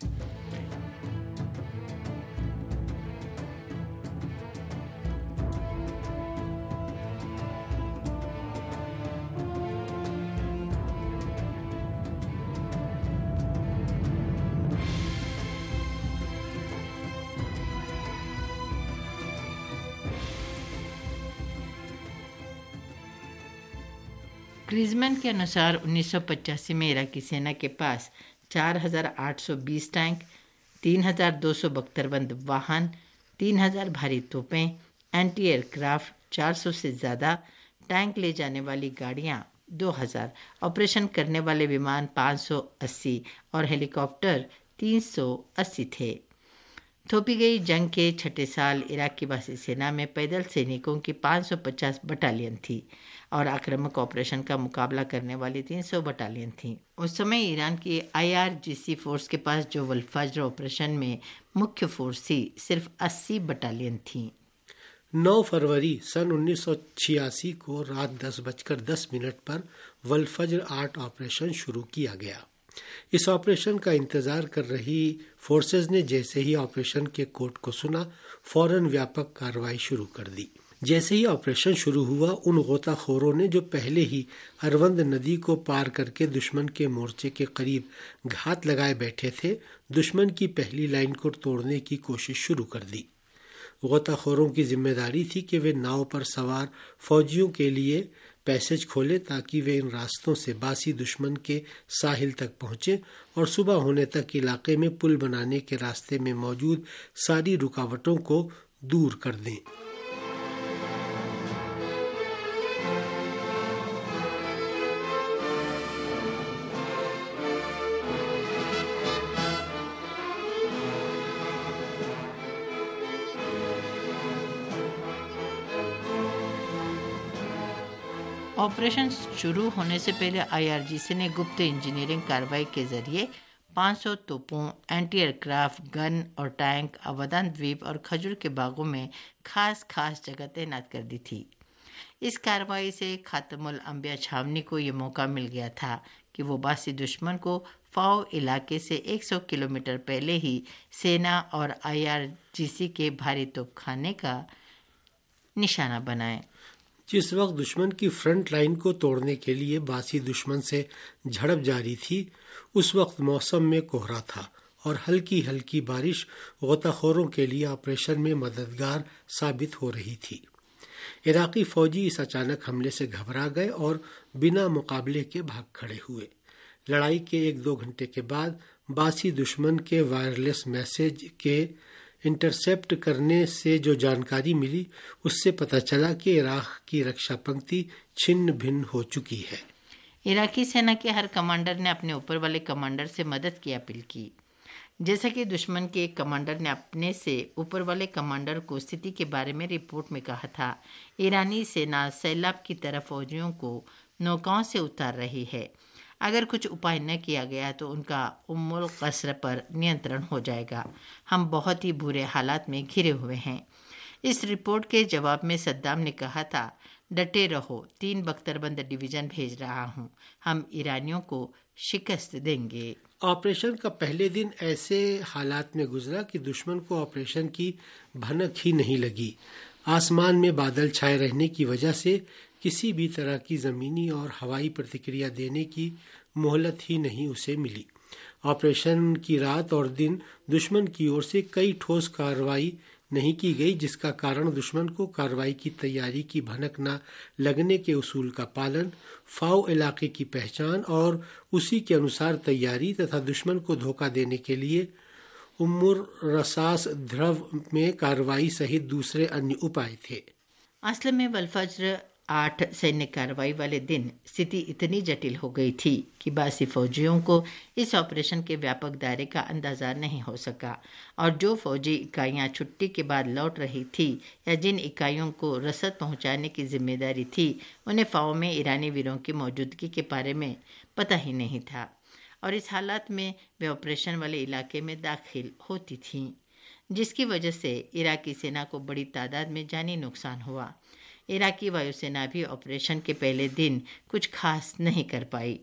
ग्रीजमैन के अनुसार 1985 में इराकी सेना के पास 4,820 टैंक, 3,200 बख्तरबंद वाहन, 3,000 भारी तोपें, एंटी एयरक्राफ्ट 400 से ज़्यादा, टैंक ले जाने वाली गाड़ियाँ 2,000, ऑपरेशन करने वाले विमान 580 और हेलीकॉप्टर 380 थे। थोपी गई जंग के छठे साल इराक की वासी सेना में पैदल सैनिकों की 550 बटालियन थी और आक्रामक ऑपरेशन का मुकाबला करने वाली 300 बटालियन थी। उस समय ईरान की IRGC फोर्स के पास जो वल-फज्र ऑपरेशन में मुख्य फोर्स थी, सिर्फ 80 बटालियन थी। 9 फरवरी सन 1986 को रात 10:10 पर वल-फज्र 8 ऑपरेशन शुरू किया गया। इस ऑपरेशन का इंतजार कर रही फोर्सेज ने जैसे ही ऑपरेशन के कोड को सुना, फौरन व्यापक कार्रवाई शुरू कर दी। जैसे ही ऑपरेशन शुरू हुआ, उन गोताखोरों ने जो पहले ही अरवंद नदी को पार करके दुश्मन के मोर्चे के करीब घात लगाए बैठे थे, दुश्मन की पहली लाइन को तोड़ने की कोशिश शुरू कर दी। गोताखोरों की जिम्मेदारी थी कि वे नाव पर सवार फौजियों के लिए पैसेज खोले ताकि वे इन रास्तों से बासी दुश्मन के साहिल तक पहुंचे और सुबह होने तक इलाके में पुल बनाने के रास्ते में मौजूद सारी रुकावटों को दूर कर दें। ऑपरेशन शुरू होने से पहले IRGC ने गुप्त इंजीनियरिंग कार्रवाई के जरिए 500 तोपों, एंटी एयरक्राफ्ट गन और टैंक अवधान द्वीप और खजूर के बागों में खास जगह तैनात कर दी थी। इस कार्रवाई से खातमुल अंबिया छावनी को ये मौका मिल गया था कि वो बासी दुश्मन को फाओ इलाके से 100 किलोमीटर पहले ही सेना और IRGC के भारी तोपखाने का निशाना बनाए। जिस वक्त दुश्मन की फ्रंट लाइन को तोड़ने के लिए बासी दुश्मन से झड़प जारी थी, उस वक्त मौसम में कोहरा था और हल्की हल्की बारिश गोताखोरों के लिए ऑपरेशन में मददगार साबित हो रही थी। इराकी फौजी इस अचानक हमले से घबरा गए और बिना मुकाबले के भाग खड़े हुए। लड़ाई के 1-2 घंटे के बाद बासी दुश्मन के वायरलेस मैसेज के इंटरसेप्ट करने से जो जानकारी मिली, उससे पता चला कि इराक की रक्षा पंक्ति छिन्न भिन्न हो चुकी है। इराकी सेना के हर कमांडर ने अपने ऊपर वाले कमांडर से मदद की अपील की। जैसा कि दुश्मन के एक कमांडर ने अपने से ऊपर वाले कमांडर को स्थिति के बारे में रिपोर्ट में कहा था, ईरानी सेना सैलाब की तरह फौजियों को नौकाओं से उतार रही है। अगर कुछ उपाय न किया गया तो उनका उम्मुल कस्र पर नियंत्रण हो जाएगा। हम बहुत ही बुरे हालात में घिरे हुए हैं। इस रिपोर्ट के जवाब में सद्दाम ने कहा था, डटे रहो, 3 बख्तरबंद डिवीजन भेज रहा हूं, हम ईरानियों को शिकस्त देंगे। ऑपरेशन का पहले दिन ऐसे हालात में गुजरा कि दुश्मन को ऑपरेशन की भनक ही नहीं लगी। आसमान में बादल छाए रहने की वजह से किसी भी तरह की जमीनी और हवाई प्रतिक्रिया देने की मोहलत ही नहीं उसे मिली। ऑपरेशन की रात और दिन दुश्मन की ओर से कई ठोस कार्रवाई नहीं की गई, जिसका कारण दुश्मन को कार्रवाई की तैयारी की भनक न लगने के उसूल का पालन, फाओ इलाके की पहचान और उसी के अनुसार तैयारी तथा दुश्मन को धोखा देने के लिए उम्मुर रसास ध्रव में कार्रवाई सहित दूसरे अन्य उपाय थे। असल में वल-फज्र 8 सैन्य कार्रवाई वाले दिन स्थिति इतनी जटिल हो गई थी कि बासी फौजियों को इस ऑपरेशन के व्यापक दायरे का अंदाजा नहीं हो सका और जो फौजी इकाइयां छुट्टी के बाद लौट रही थी या जिन इकाइयों को रसद पहुंचाने की जिम्मेदारी थी, उन्हें फाओ में ईरानी वीरों की मौजूदगी के बारे में पता ही नहीं था। और इस हालत में वे ऑपरेशन वाले इलाके में दाखिल होती थीं, जिसकी वजह से इराकी सेना को बड़ी तादाद में जानी नुकसान हुआ। इराकी वायुसेना भी ऑपरेशन के पहले दिन कुछ खास नहीं कर पाई।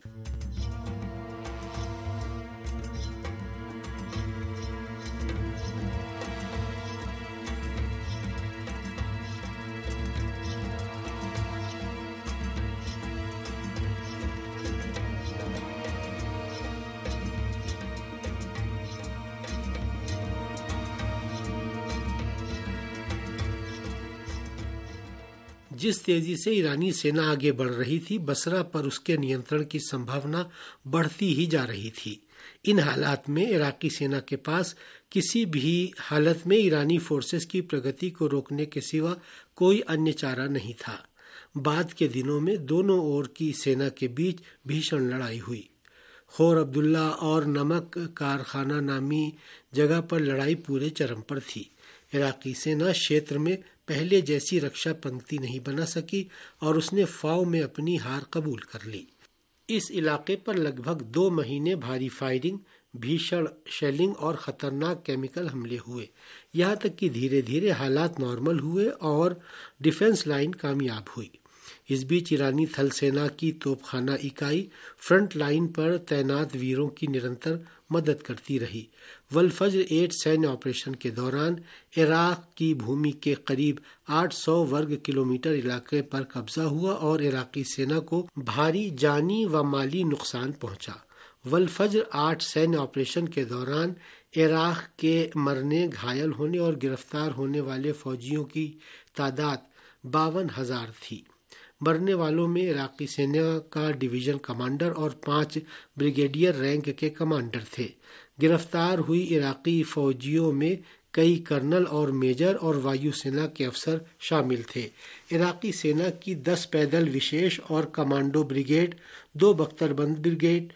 जिस तेजी से ईरानी सेना आगे बढ़ रही थी, बसरा पर उसके नियंत्रण की संभावना बढ़ती ही जा रही थी। इन हालात में इराकी सेना के पास किसी भी हालत में ईरानी फोर्सेस की प्रगति को रोकने के सिवा कोई अन्य चारा नहीं था। बाद के दिनों में दोनों ओर की सेना के बीच भीषण लड़ाई हुई। खोर अब्दुल्ला और नमक कारखाना नामी जगह पर लड़ाई पूरे चरम पर थी। इराकी सेना क्षेत्र में पहले जैसी रक्षा पंक्ति नहीं बना सकी और उसने फाव में अपनी हार कबूल कर ली। इस इलाके पर लगभग 2 महीने भारी फायरिंग, भीषण शेलिंग और खतरनाक केमिकल हमले हुए, यहाँ तक कि धीरे धीरे हालात नॉर्मल हुए और डिफेंस लाइन कामयाब हुई। इस बीच ईरानी थल सेना की तोपखाना इकाई फ्रंट लाइन पर तैनात वीरों की निरंतर मदद करती रही। वल-फज्र 8 सैन्य ऑपरेशन के दौरान इराक की भूमि के करीब 800 वर्ग किलोमीटर इलाके पर कब्जा हुआ और इराकी सेना को भारी जानी व माली नुकसान पहुंचा। वल-फज्र 8 सैन्य ऑपरेशन के दौरान इराक के मरने, घायल होने और गिरफ्तार होने वाले फौजियों की तादाद 52,000 थी। मरने वालों में इराकी सेना का डिवीजन कमांडर और 5 ब्रिगेडियर रैंक के कमांडर थे। गिरफ्तार हुई इराकी फौजियों में कई कर्नल और मेजर और वायुसेना के अफसर शामिल थे। इराकी सेना की 10 पैदल विशेष और कमांडो ब्रिगेड, 2 बख्तरबंद brigade,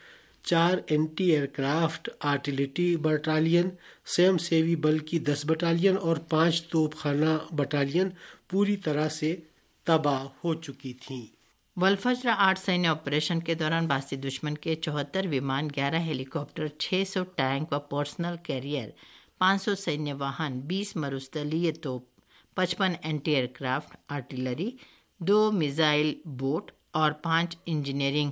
4 anti aircraft artillery battalion, स्वयंसेवी बल की 10 बटालियन और 5 तोपखाना बटालियन पूरी तरह से तबाह हो चुकी थीं। वल-फज्र 8 सैन्य ऑपरेशन के दौरान बासी दुश्मन के 74 विमान, 11 हेलीकॉप्टर, 600 टैंक व पर्सनल कैरियर, 500 सैन्य वाहन, 20 मरुस्थलीय तोप, 55 anti aircraft artillery, 2 missile boat और 5 इंजीनियरिंग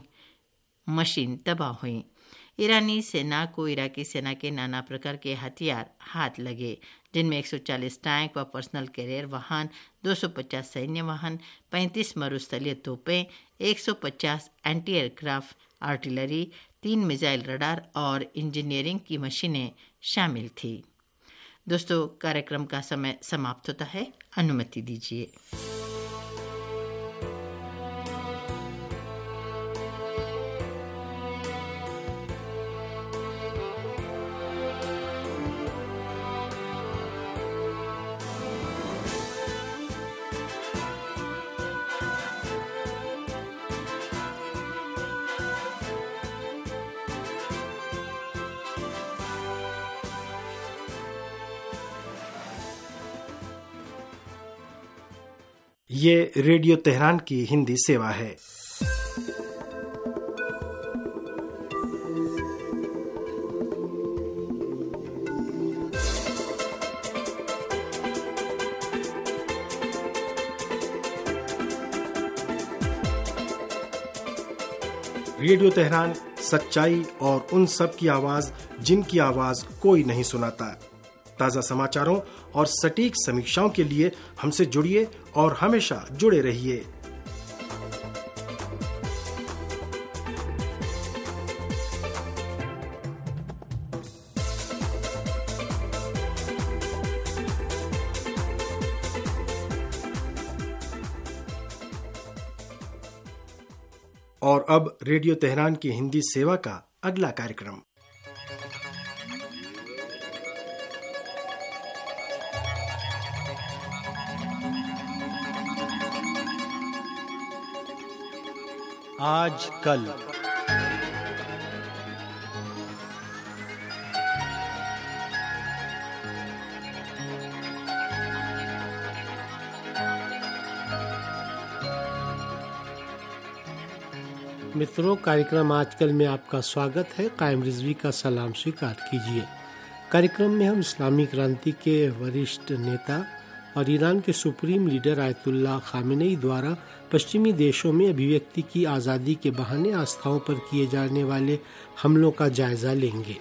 मशीन तबाह हुई। ईरानी सेना को इराकी सेना के नाना प्रकार के हथियार हाथ लगे, जिनमें 140 टैंक व पर्सनल कैरियर वाहन, 250 सैन्य वाहन, 35 मरुस्थलीय तोपें, 150 anti aircraft artillery, 3 missile radar और इंजीनियरिंग की मशीनें शामिल थी। दोस्तों, कार्यक्रम का समय समाप्त होता है, अनुमति दीजिए। ये रेडियो तेहरान की हिंदी सेवा है। रेडियो तेहरान सच्चाई और उन सब की आवाज जिनकी आवाज कोई नहीं सुनाता। ताज़ा समाचारों और सटीक समीक्षाओं के लिए हमसे जुड़िए और हमेशा जुड़े रहिए। और अब रेडियो तेहरान की हिंदी सेवा का अगला कार्यक्रम। आज कल। मित्रों, कार्यक्रम आजकल में आपका स्वागत है। कायम रिजवी का सलाम स्वीकार कीजिए। कार्यक्रम में हम इस्लामी क्रांति के वरिष्ठ नेता और ईरान के सुप्रीम लीडर आयतुल्लाह खामेनेई द्वारा पश्चिमी देशों में अभिव्यक्ति की आज़ादी के बहाने आस्थाओं पर किए जाने वाले हमलों का जायजा लेंगे।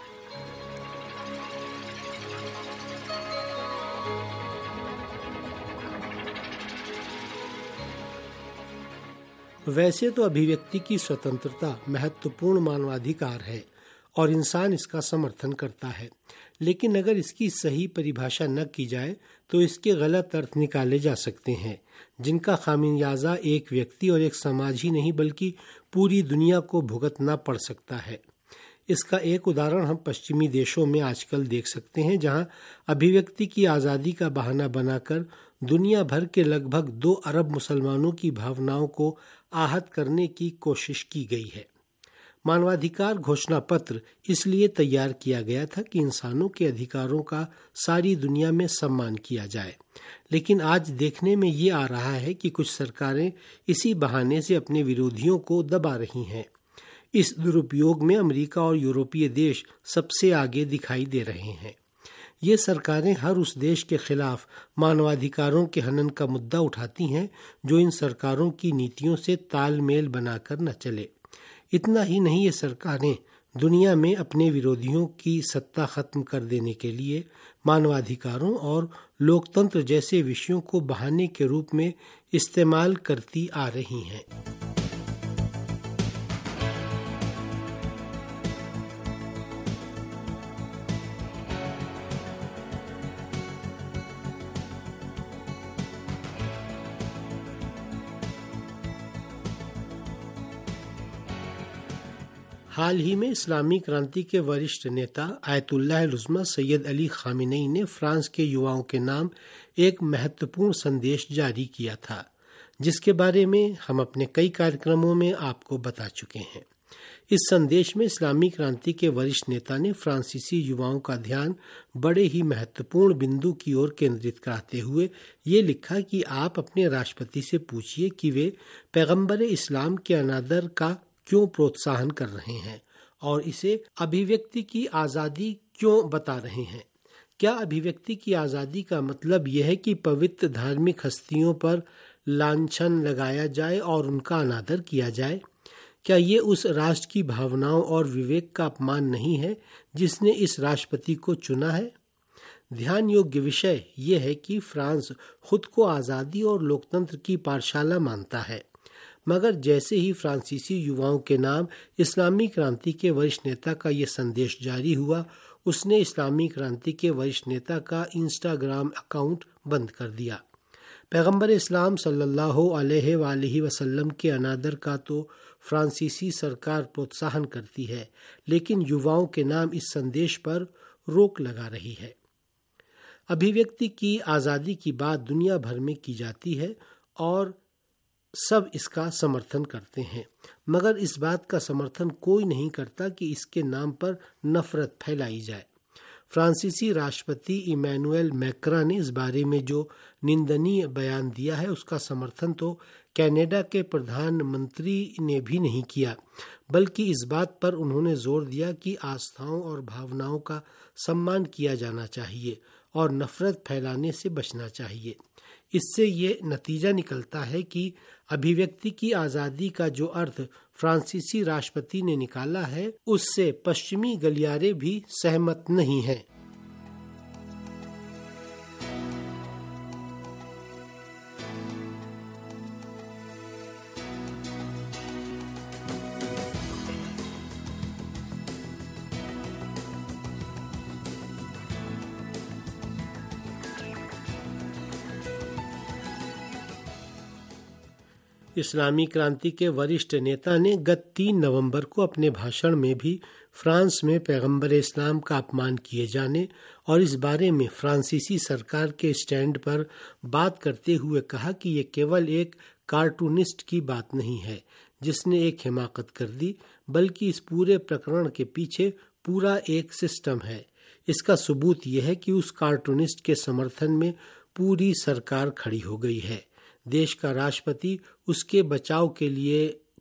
वैसे तो अभिव्यक्ति की स्वतंत्रता महत्वपूर्ण मानवाधिकार है और इंसान इसका समर्थन करता है, लेकिन अगर इसकी सही परिभाषा न की जाए तो इसके गलत अर्थ निकाले जा सकते हैं, जिनका खामियाजा एक व्यक्ति और एक समाज ही नहीं बल्कि पूरी दुनिया को भुगतना पड़ सकता है। इसका एक उदाहरण हम पश्चिमी देशों में आजकल देख सकते हैं, जहां अभिव्यक्ति की आज़ादी का बहाना बनाकर दुनिया भर के लगभग 2 अरब मुसलमानों की भावनाओं को आहत करने की कोशिश की गई है। मानवाधिकार घोषणा पत्र इसलिए तैयार किया गया था कि इंसानों के अधिकारों का सारी दुनिया में सम्मान किया जाए, लेकिन आज देखने में ये आ रहा है कि कुछ सरकारें इसी बहाने से अपने विरोधियों को दबा रही हैं। इस दुरुपयोग में अमेरिका और यूरोपीय देश सबसे आगे दिखाई दे रहे हैं। ये सरकारें हर उस देश के खिलाफ मानवाधिकारों के हनन का मुद्दा उठाती हैं जो इन सरकारों की नीतियों से तालमेल बनाकर न चले। इतना ही नहीं, ये सरकारें दुनिया में अपने विरोधियों की सत्ता खत्म कर देने के लिए मानवाधिकारों और लोकतंत्र जैसे विषयों को बहाने के रूप में इस्तेमाल करती आ रही हैं। हाल ही में इस्लामी क्रांति के वरिष्ठ नेता Ayatollah Uzma Syed Ali Khamenei ने फ्रांस के युवाओं के नाम एक महत्वपूर्ण संदेश जारी किया था, जिसके बारे में हम अपने कई कार्यक्रमों में आपको बता चुके हैं। इस संदेश में इस्लामी क्रांति के वरिष्ठ नेता ने फ्रांसीसी युवाओं का ध्यान बड़े ही महत्वपूर्ण बिंदु की ओर केंद्रित कराते हुए ये लिखा कि आप अपने राष्ट्रपति से पूछिए कि वे पैगंबर इस्लाम के अनादर का क्यों प्रोत्साहन कर रहे हैं और इसे अभिव्यक्ति की आज़ादी क्यों बता रहे हैं। क्या अभिव्यक्ति की आज़ादी का मतलब यह है कि पवित्र धार्मिक हस्तियों पर लांछन लगाया जाए और उनका अनादर किया जाए? क्या ये उस राष्ट्र की भावनाओं और विवेक का अपमान नहीं है जिसने इस राष्ट्रपति को चुना है? ध्यान योग्य विषय यह है कि फ्रांस खुद को आज़ादी और लोकतंत्र की पाठशाला मानता है, मगर जैसे ही फ्रांसीसी युवाओं के नाम इस्लामी क्रांति के वरिष्ठ नेता का ये संदेश जारी हुआ, उसने इस्लामी क्रांति के वरिष्ठ नेता का इंस्टाग्राम अकाउंट बंद कर दिया। पैगंबर इस्लाम सल्लल्लाहु अलैहि वसल्लम के अनादर का तो फ्रांसीसी सरकार प्रोत्साहन करती है, लेकिन युवाओं के नाम इस संदेश पर रोक लगा रही है। अभिव्यक्ति की आज़ादी की बात दुनिया भर में की जाती है और सब इसका समर्थन करते हैं, मगर इस बात का समर्थन कोई नहीं करता कि इसके नाम पर नफरत फैलाई जाए। फ्रांसीसी राष्ट्रपति इमैनुएल मैक्रा ने इस बारे में जो निंदनीय बयान दिया है, उसका समर्थन तो कनाडा के प्रधानमंत्री ने भी नहीं किया, बल्कि इस बात पर उन्होंने जोर दिया कि आस्थाओं और भावनाओं का सम्मान किया जाना चाहिए और नफरत फैलाने से बचना चाहिए। इससे ये नतीजा निकलता है कि अभिव्यक्ति की आज़ादी का जो अर्थ फ्रांसीसी राष्ट्रपति ने निकाला है, उससे पश्चिमी गलियारे भी सहमत नहीं हैं। इस्लामी क्रांति के वरिष्ठ नेता ने गत 3 नवंबर को अपने भाषण में भी फ्रांस में पैगंबर इस्लाम का अपमान किए जाने और इस बारे में फ्रांसीसी सरकार के स्टैंड पर बात करते हुए कहा कि ये केवल एक कार्टूनिस्ट की बात नहीं है जिसने एक हिमाकत कर दी, बल्कि इस पूरे प्रकरण के पीछे पूरा एक सिस्टम है। इसका सबूत यह है कि उस कार्टूनिस्ट के समर्थन में पूरी सरकार खड़ी हो गई है। देश का राष्ट्रपति उसके बचाव के लिए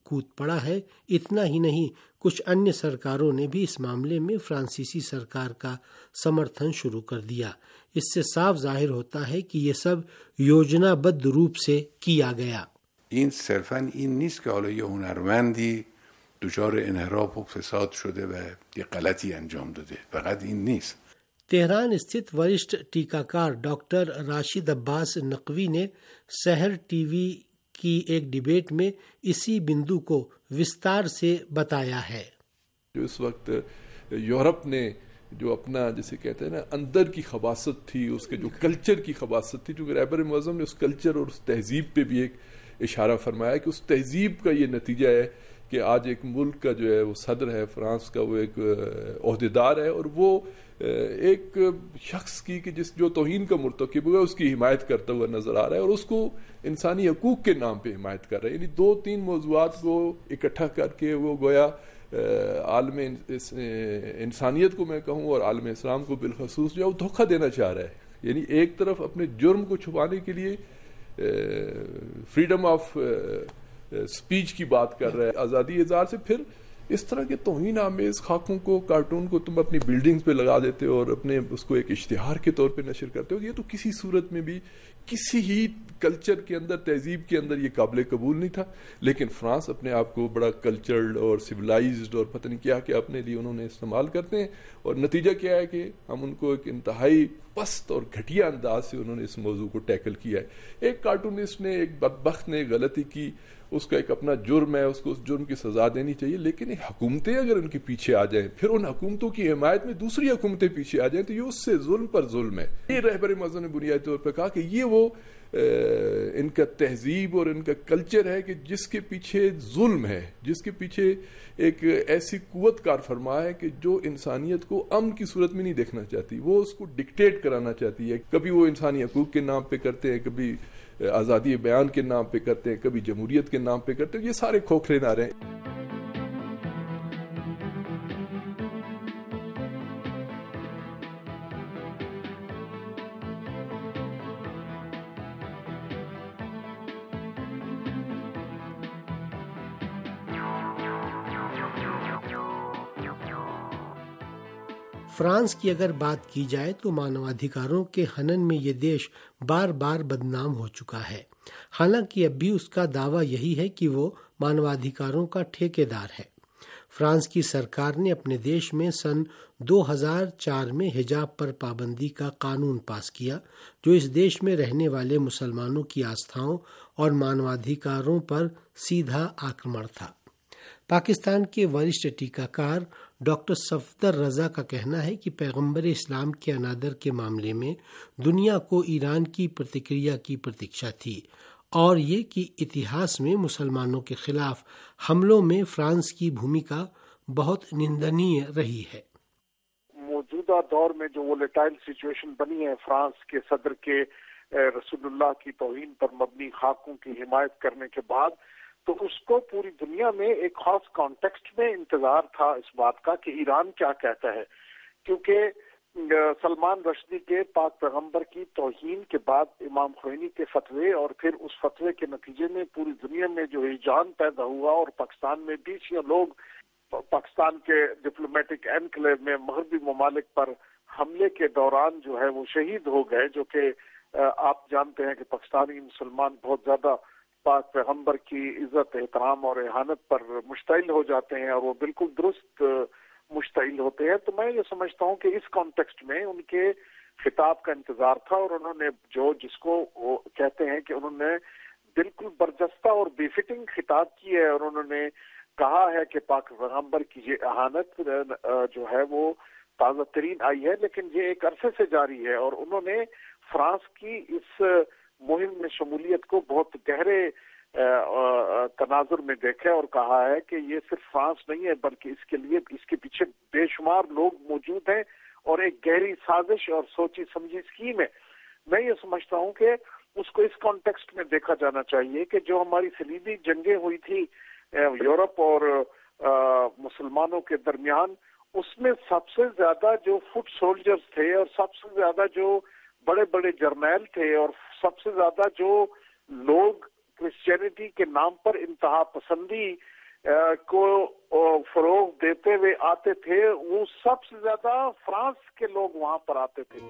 कूद पड़ा है। इतना ही नहीं, कुछ अन्य सरकारों ने भी इस मामले में फ्रांसीसी सरकार का समर्थन शुरू कर दिया। इससे साफ जाहिर होता है कि ये सब योजनाबद्ध रूप से किया गया। این صرفاً این نیست که حالا یه هنرمندی دچار انحراف و فساد شده و یه غلطی انجام داده، فقط این نیست. तेहरान स्थित वरिष्ठ टीकाकार डॉक्टर राशिद अब्बास नकवी ने सहर टीवी की एक डिबेट में इसी बिंदु को विस्तार से बताया है। जो इस वक्त यूरोप ने जो अपना जैसे कहते हैं ना अंदर की खबासत थी, उसके जो कल्चर की खबासत थी, जो रहबर मुअज़्ज़म ने उस कल्चर और उस तहजीब पे भी एक इशारा फरमाया कि उस तहजीब का ये नतीजा है कि आज एक मुल्क का जो है वो सदर है फ्रांस का, वो एक ओहदेदार है और वो एक शख्स की कि जो तौहीन का मुर्तकिब हुआ उसकी हिमायत करता हुआ नजर आ रहा है और उसको इंसानी हकूक के नाम पे हिमायत कर रहा है। यानी 2-3 मौज़ूआत को इकट्ठा करके वो गोया आलम इंसानियत को मैं कहूँ और आलम इस्लाम को बिलखसूस जो है वो धोखा देना चाह रहा है। यानी एक तरफ अपने जुर्म को छुपाने के लिए फ्रीडम ऑफ स्पीच की बात कर रहा है, आज़ादी इज़हार से, फिर इस तरह के तौहीन आमेज खाकों को, कार्टून को तुम अपनी बिल्डिंग्स पे लगा देते हो और अपने उसको एक इश्तिहार के तौर पे नशर करते हो। ये तो किसी सूरत में भी किसी ही कल्चर के अंदर, तहजीब के अंदर ये काबिल कबूल नहीं था। लेकिन फ्रांस अपने आप को बड़ा कल्चर्ड और सिविलाइज्ड और पता नहीं क्या क्या अपने लिए उन्होंने इस्तेमाल करते हैं और नतीजा क्या है कि हम उनको एक इंतहाई पस्त और घटिया अंदाज से उन्होंने इस मौजू को टैकल किया है। एक कार्टूनिस्ट ने, एक बदबख्त ने गलती की, उसका एक अपना जुर्म है, उसको उस जुर्म की सजा देनी चाहिए। लेकिन हुकूमतें अगर उनके पीछे आ जाएं, फिर उन हुकूमतों की हिमायत में दूसरी हुकूमतें पीछे आ जाएं, तो ये उससे जुल्म पर जुल्म है। ये रहबर मुअज़्ज़म ने बुनियादी तौर पर कहा कि ये वो इनका तहजीब और इनका कल्चर है कि जिसके पीछे जुल्म है, जिसके पीछे एक ऐसी कुव्वत कार फरमा है कि जो इंसानियत को अमन की सूरत में नहीं देखना चाहती, वो उसको डिक्टेट कराना चाहती है। कभी वो इंसानी हकूक के नाम पे करते हैं, कभी आज़ादी बयान के नाम पे करते हैं, कभी जमहूरियत के नाम पे करते हैं। ये सारे खोखले नारे हैं। फ्रांस की अगर बात की जाए तो मानवाधिकारों के हनन में ये देश बार बार बदनाम हो चुका है। हालांकि अब भी उसका दावा यही है कि वो मानवाधिकारों का ठेकेदार है। फ्रांस की सरकार ने अपने देश में सन 2004 में हिजाब पर पाबंदी का कानून पास किया, जो इस देश में रहने वाले मुसलमानों की आस्थाओं और मानवाधिकारों पर सीधा आक्रमण था। पाकिस्तान के वरिष्ठ टीकाकार डॉक्टर सफदर रजा का कहना है कि पैगंबर इस्लाम के अनादर के मामले में दुनिया को ईरान की प्रतिक्रिया की प्रतीक्षा थी और ये कि इतिहास में मुसलमानों के खिलाफ हमलों में फ्रांस की भूमिका बहुत निंदनीय रही है। मौजूदा दौर में जो वोलेटाइल सिचुएशन बनी है, फ्रांस के सदर के रसूलुल्लाह की तौहीन पर मबनी खाकों की हिमायत करने के बाद, तो उसको पूरी दुनिया में एक खास कॉन्टेक्स्ट में इंतजार था इस बात का कि ईरान क्या कहता है। क्योंकि सलमान रश्दी के पाक पैगंबर की तौहीन के बाद इमाम ख़ुमैनी के फतवे और फिर उस फतवे के नतीजे में पूरी दुनिया में जो हिजान पैदा हुआ और पाकिस्तान में भी शिया लोग पाकिस्तान के डिप्लोमेटिक एनक्लेव में मगरबी ममालिक पर हमले के दौरान जो है वो शहीद हो गए, जो कि आप जानते हैं कि पाकिस्तानी मुसलमान बहुत ज्यादा पाक पैगंबर की इज्जत, एहतराम और एहानत पर मुश्तइल हो जाते हैं और वो बिल्कुल दुरुस्त मुश्तइल होते हैं। तो मैं ये समझता हूँ कि इस कॉन्टेक्स्ट में उनके खिताब का इंतजार था और उन्होंने जो जिसको वो कहते हैं कि उन्होंने बिल्कुल बरजस्ता और बेफिटिंग खिताब की है और उन्होंने कहा है कि पाक पैगंबर की ये एहानत जो है वो ताज़ा तरीन आई है, लेकिन ये एक अरसे से जारी है। और उन्होंने फ्रांस की इस मुहिम में शमूलियत को बहुत गहरे तनाजुर में देखा और कहा है कि ये सिर्फ फ्रांस नहीं है बल्कि इसके लिए इसके पीछे बेशुमार लोग मौजूद हैं और एक गहरी साजिश और सोची समझी स्कीम है। मैं ये समझता हूँ कि उसको इस कॉन्टेक्स्ट में देखा जाना चाहिए कि जो हमारी सलीबी जंगें हुई थी यूरोप और मुसलमानों के दरमियान, उसमें सबसे ज्यादा जो फुट सोल्जर्स थे और सबसे ज्यादा जो बड़े बड़े जर्नैल थे और सबसे ज्यादा जो लोग क्रिश्चियनिटी ह्यूमैनिटी के नाम पर इंतहा पसंदी को फरोग देते हुए आते थे, वो सबसे ज्यादा फ्रांस के लोग वहां पर आते थे।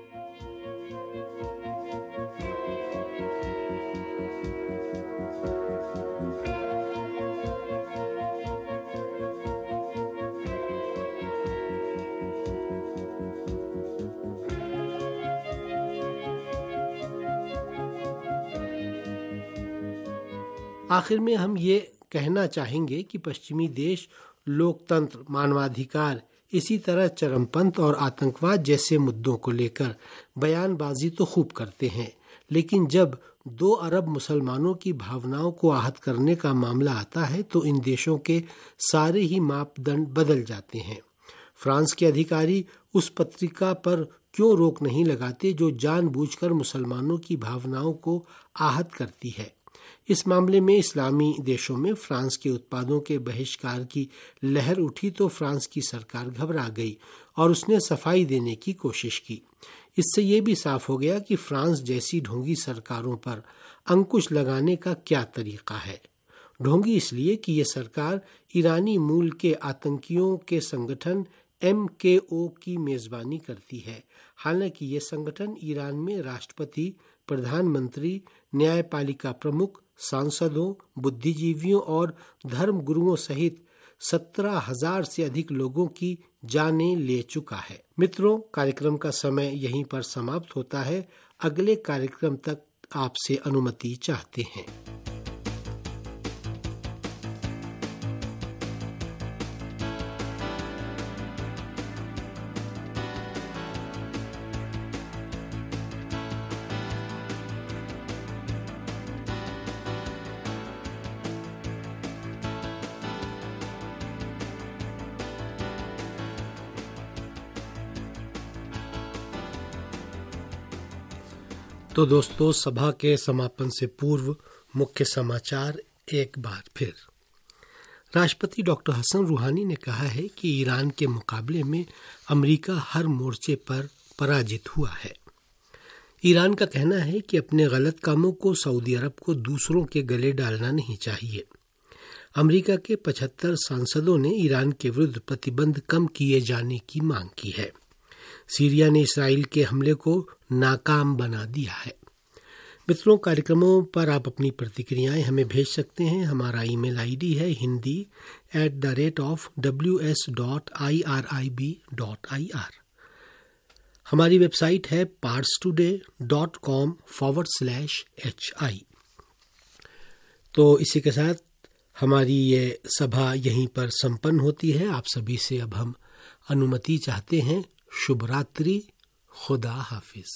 आखिर में हम ये कहना चाहेंगे कि पश्चिमी देश लोकतंत्र, मानवाधिकार, इसी तरह चरमपंथ और आतंकवाद जैसे मुद्दों को लेकर बयानबाजी तो खूब करते हैं, लेकिन जब 2 अरब मुसलमानों की भावनाओं को आहत करने का मामला आता है तो इन देशों के सारे ही मापदंड बदल जाते हैं। फ्रांस के अधिकारी उस पत्रिका पर क्यों रोक नहीं लगाते जो जानबूझकर मुसलमानों की भावनाओं को आहत करती है। इस मामले में इस्लामी देशों में फ्रांस के उत्पादों के बहिष्कार की लहर उठी तो फ्रांस की सरकार घबरा गई और उसने सफाई देने की कोशिश की। इससे ये भी साफ हो गया कि फ्रांस जैसी ढोंगी सरकारों पर अंकुश लगाने का क्या तरीका है। ढोंगी इसलिए कि ये सरकार ईरानी मूल के आतंकियों के संगठन MKO की मेजबानी करती है। हालांकि ये संगठन ईरान में राष्ट्रपति, प्रधानमंत्री, न्यायपालिका प्रमुख, सांसदों, बुद्धिजीवियों और धर्म गुरुओं सहित 17,000 से अधिक लोगों की जानें ले चुका है। मित्रों, कार्यक्रम का समय यहीं पर समाप्त होता है। अगले कार्यक्रम तक आपसे अनुमति चाहते हैं। तो दोस्तों, सभा के समापन से पूर्व मुख्य समाचार एक बार फिर। राष्ट्रपति डॉक्टर हसन रूहानी ने कहा है कि ईरान के मुकाबले में अमेरिका हर मोर्चे पर पराजित हुआ है। ईरान का कहना है कि अपने गलत कामों को सऊदी अरब को दूसरों के गले डालना नहीं चाहिए। अमेरिका के 75 सांसदों ने ईरान के विरुद्ध प्रतिबंध कम किए जाने की मांग की है। सीरिया ने इसराइल के हमले को नाकाम बना दिया है। मित्रों, कार्यक्रमों पर आप अपनी प्रतिक्रियाएं हमें भेज सकते हैं। हमारा ईमेल आईडी है hindi@ws.irib.ir। हमारी वेबसाइट है parstoday.com/hi। तो इसी के साथ हमारी ये सभा यहीं पर संपन्न होती है। आप सभी से अब हम अनुमति चाहते हैं। शुभ रात्रि, खुदा हाफिज।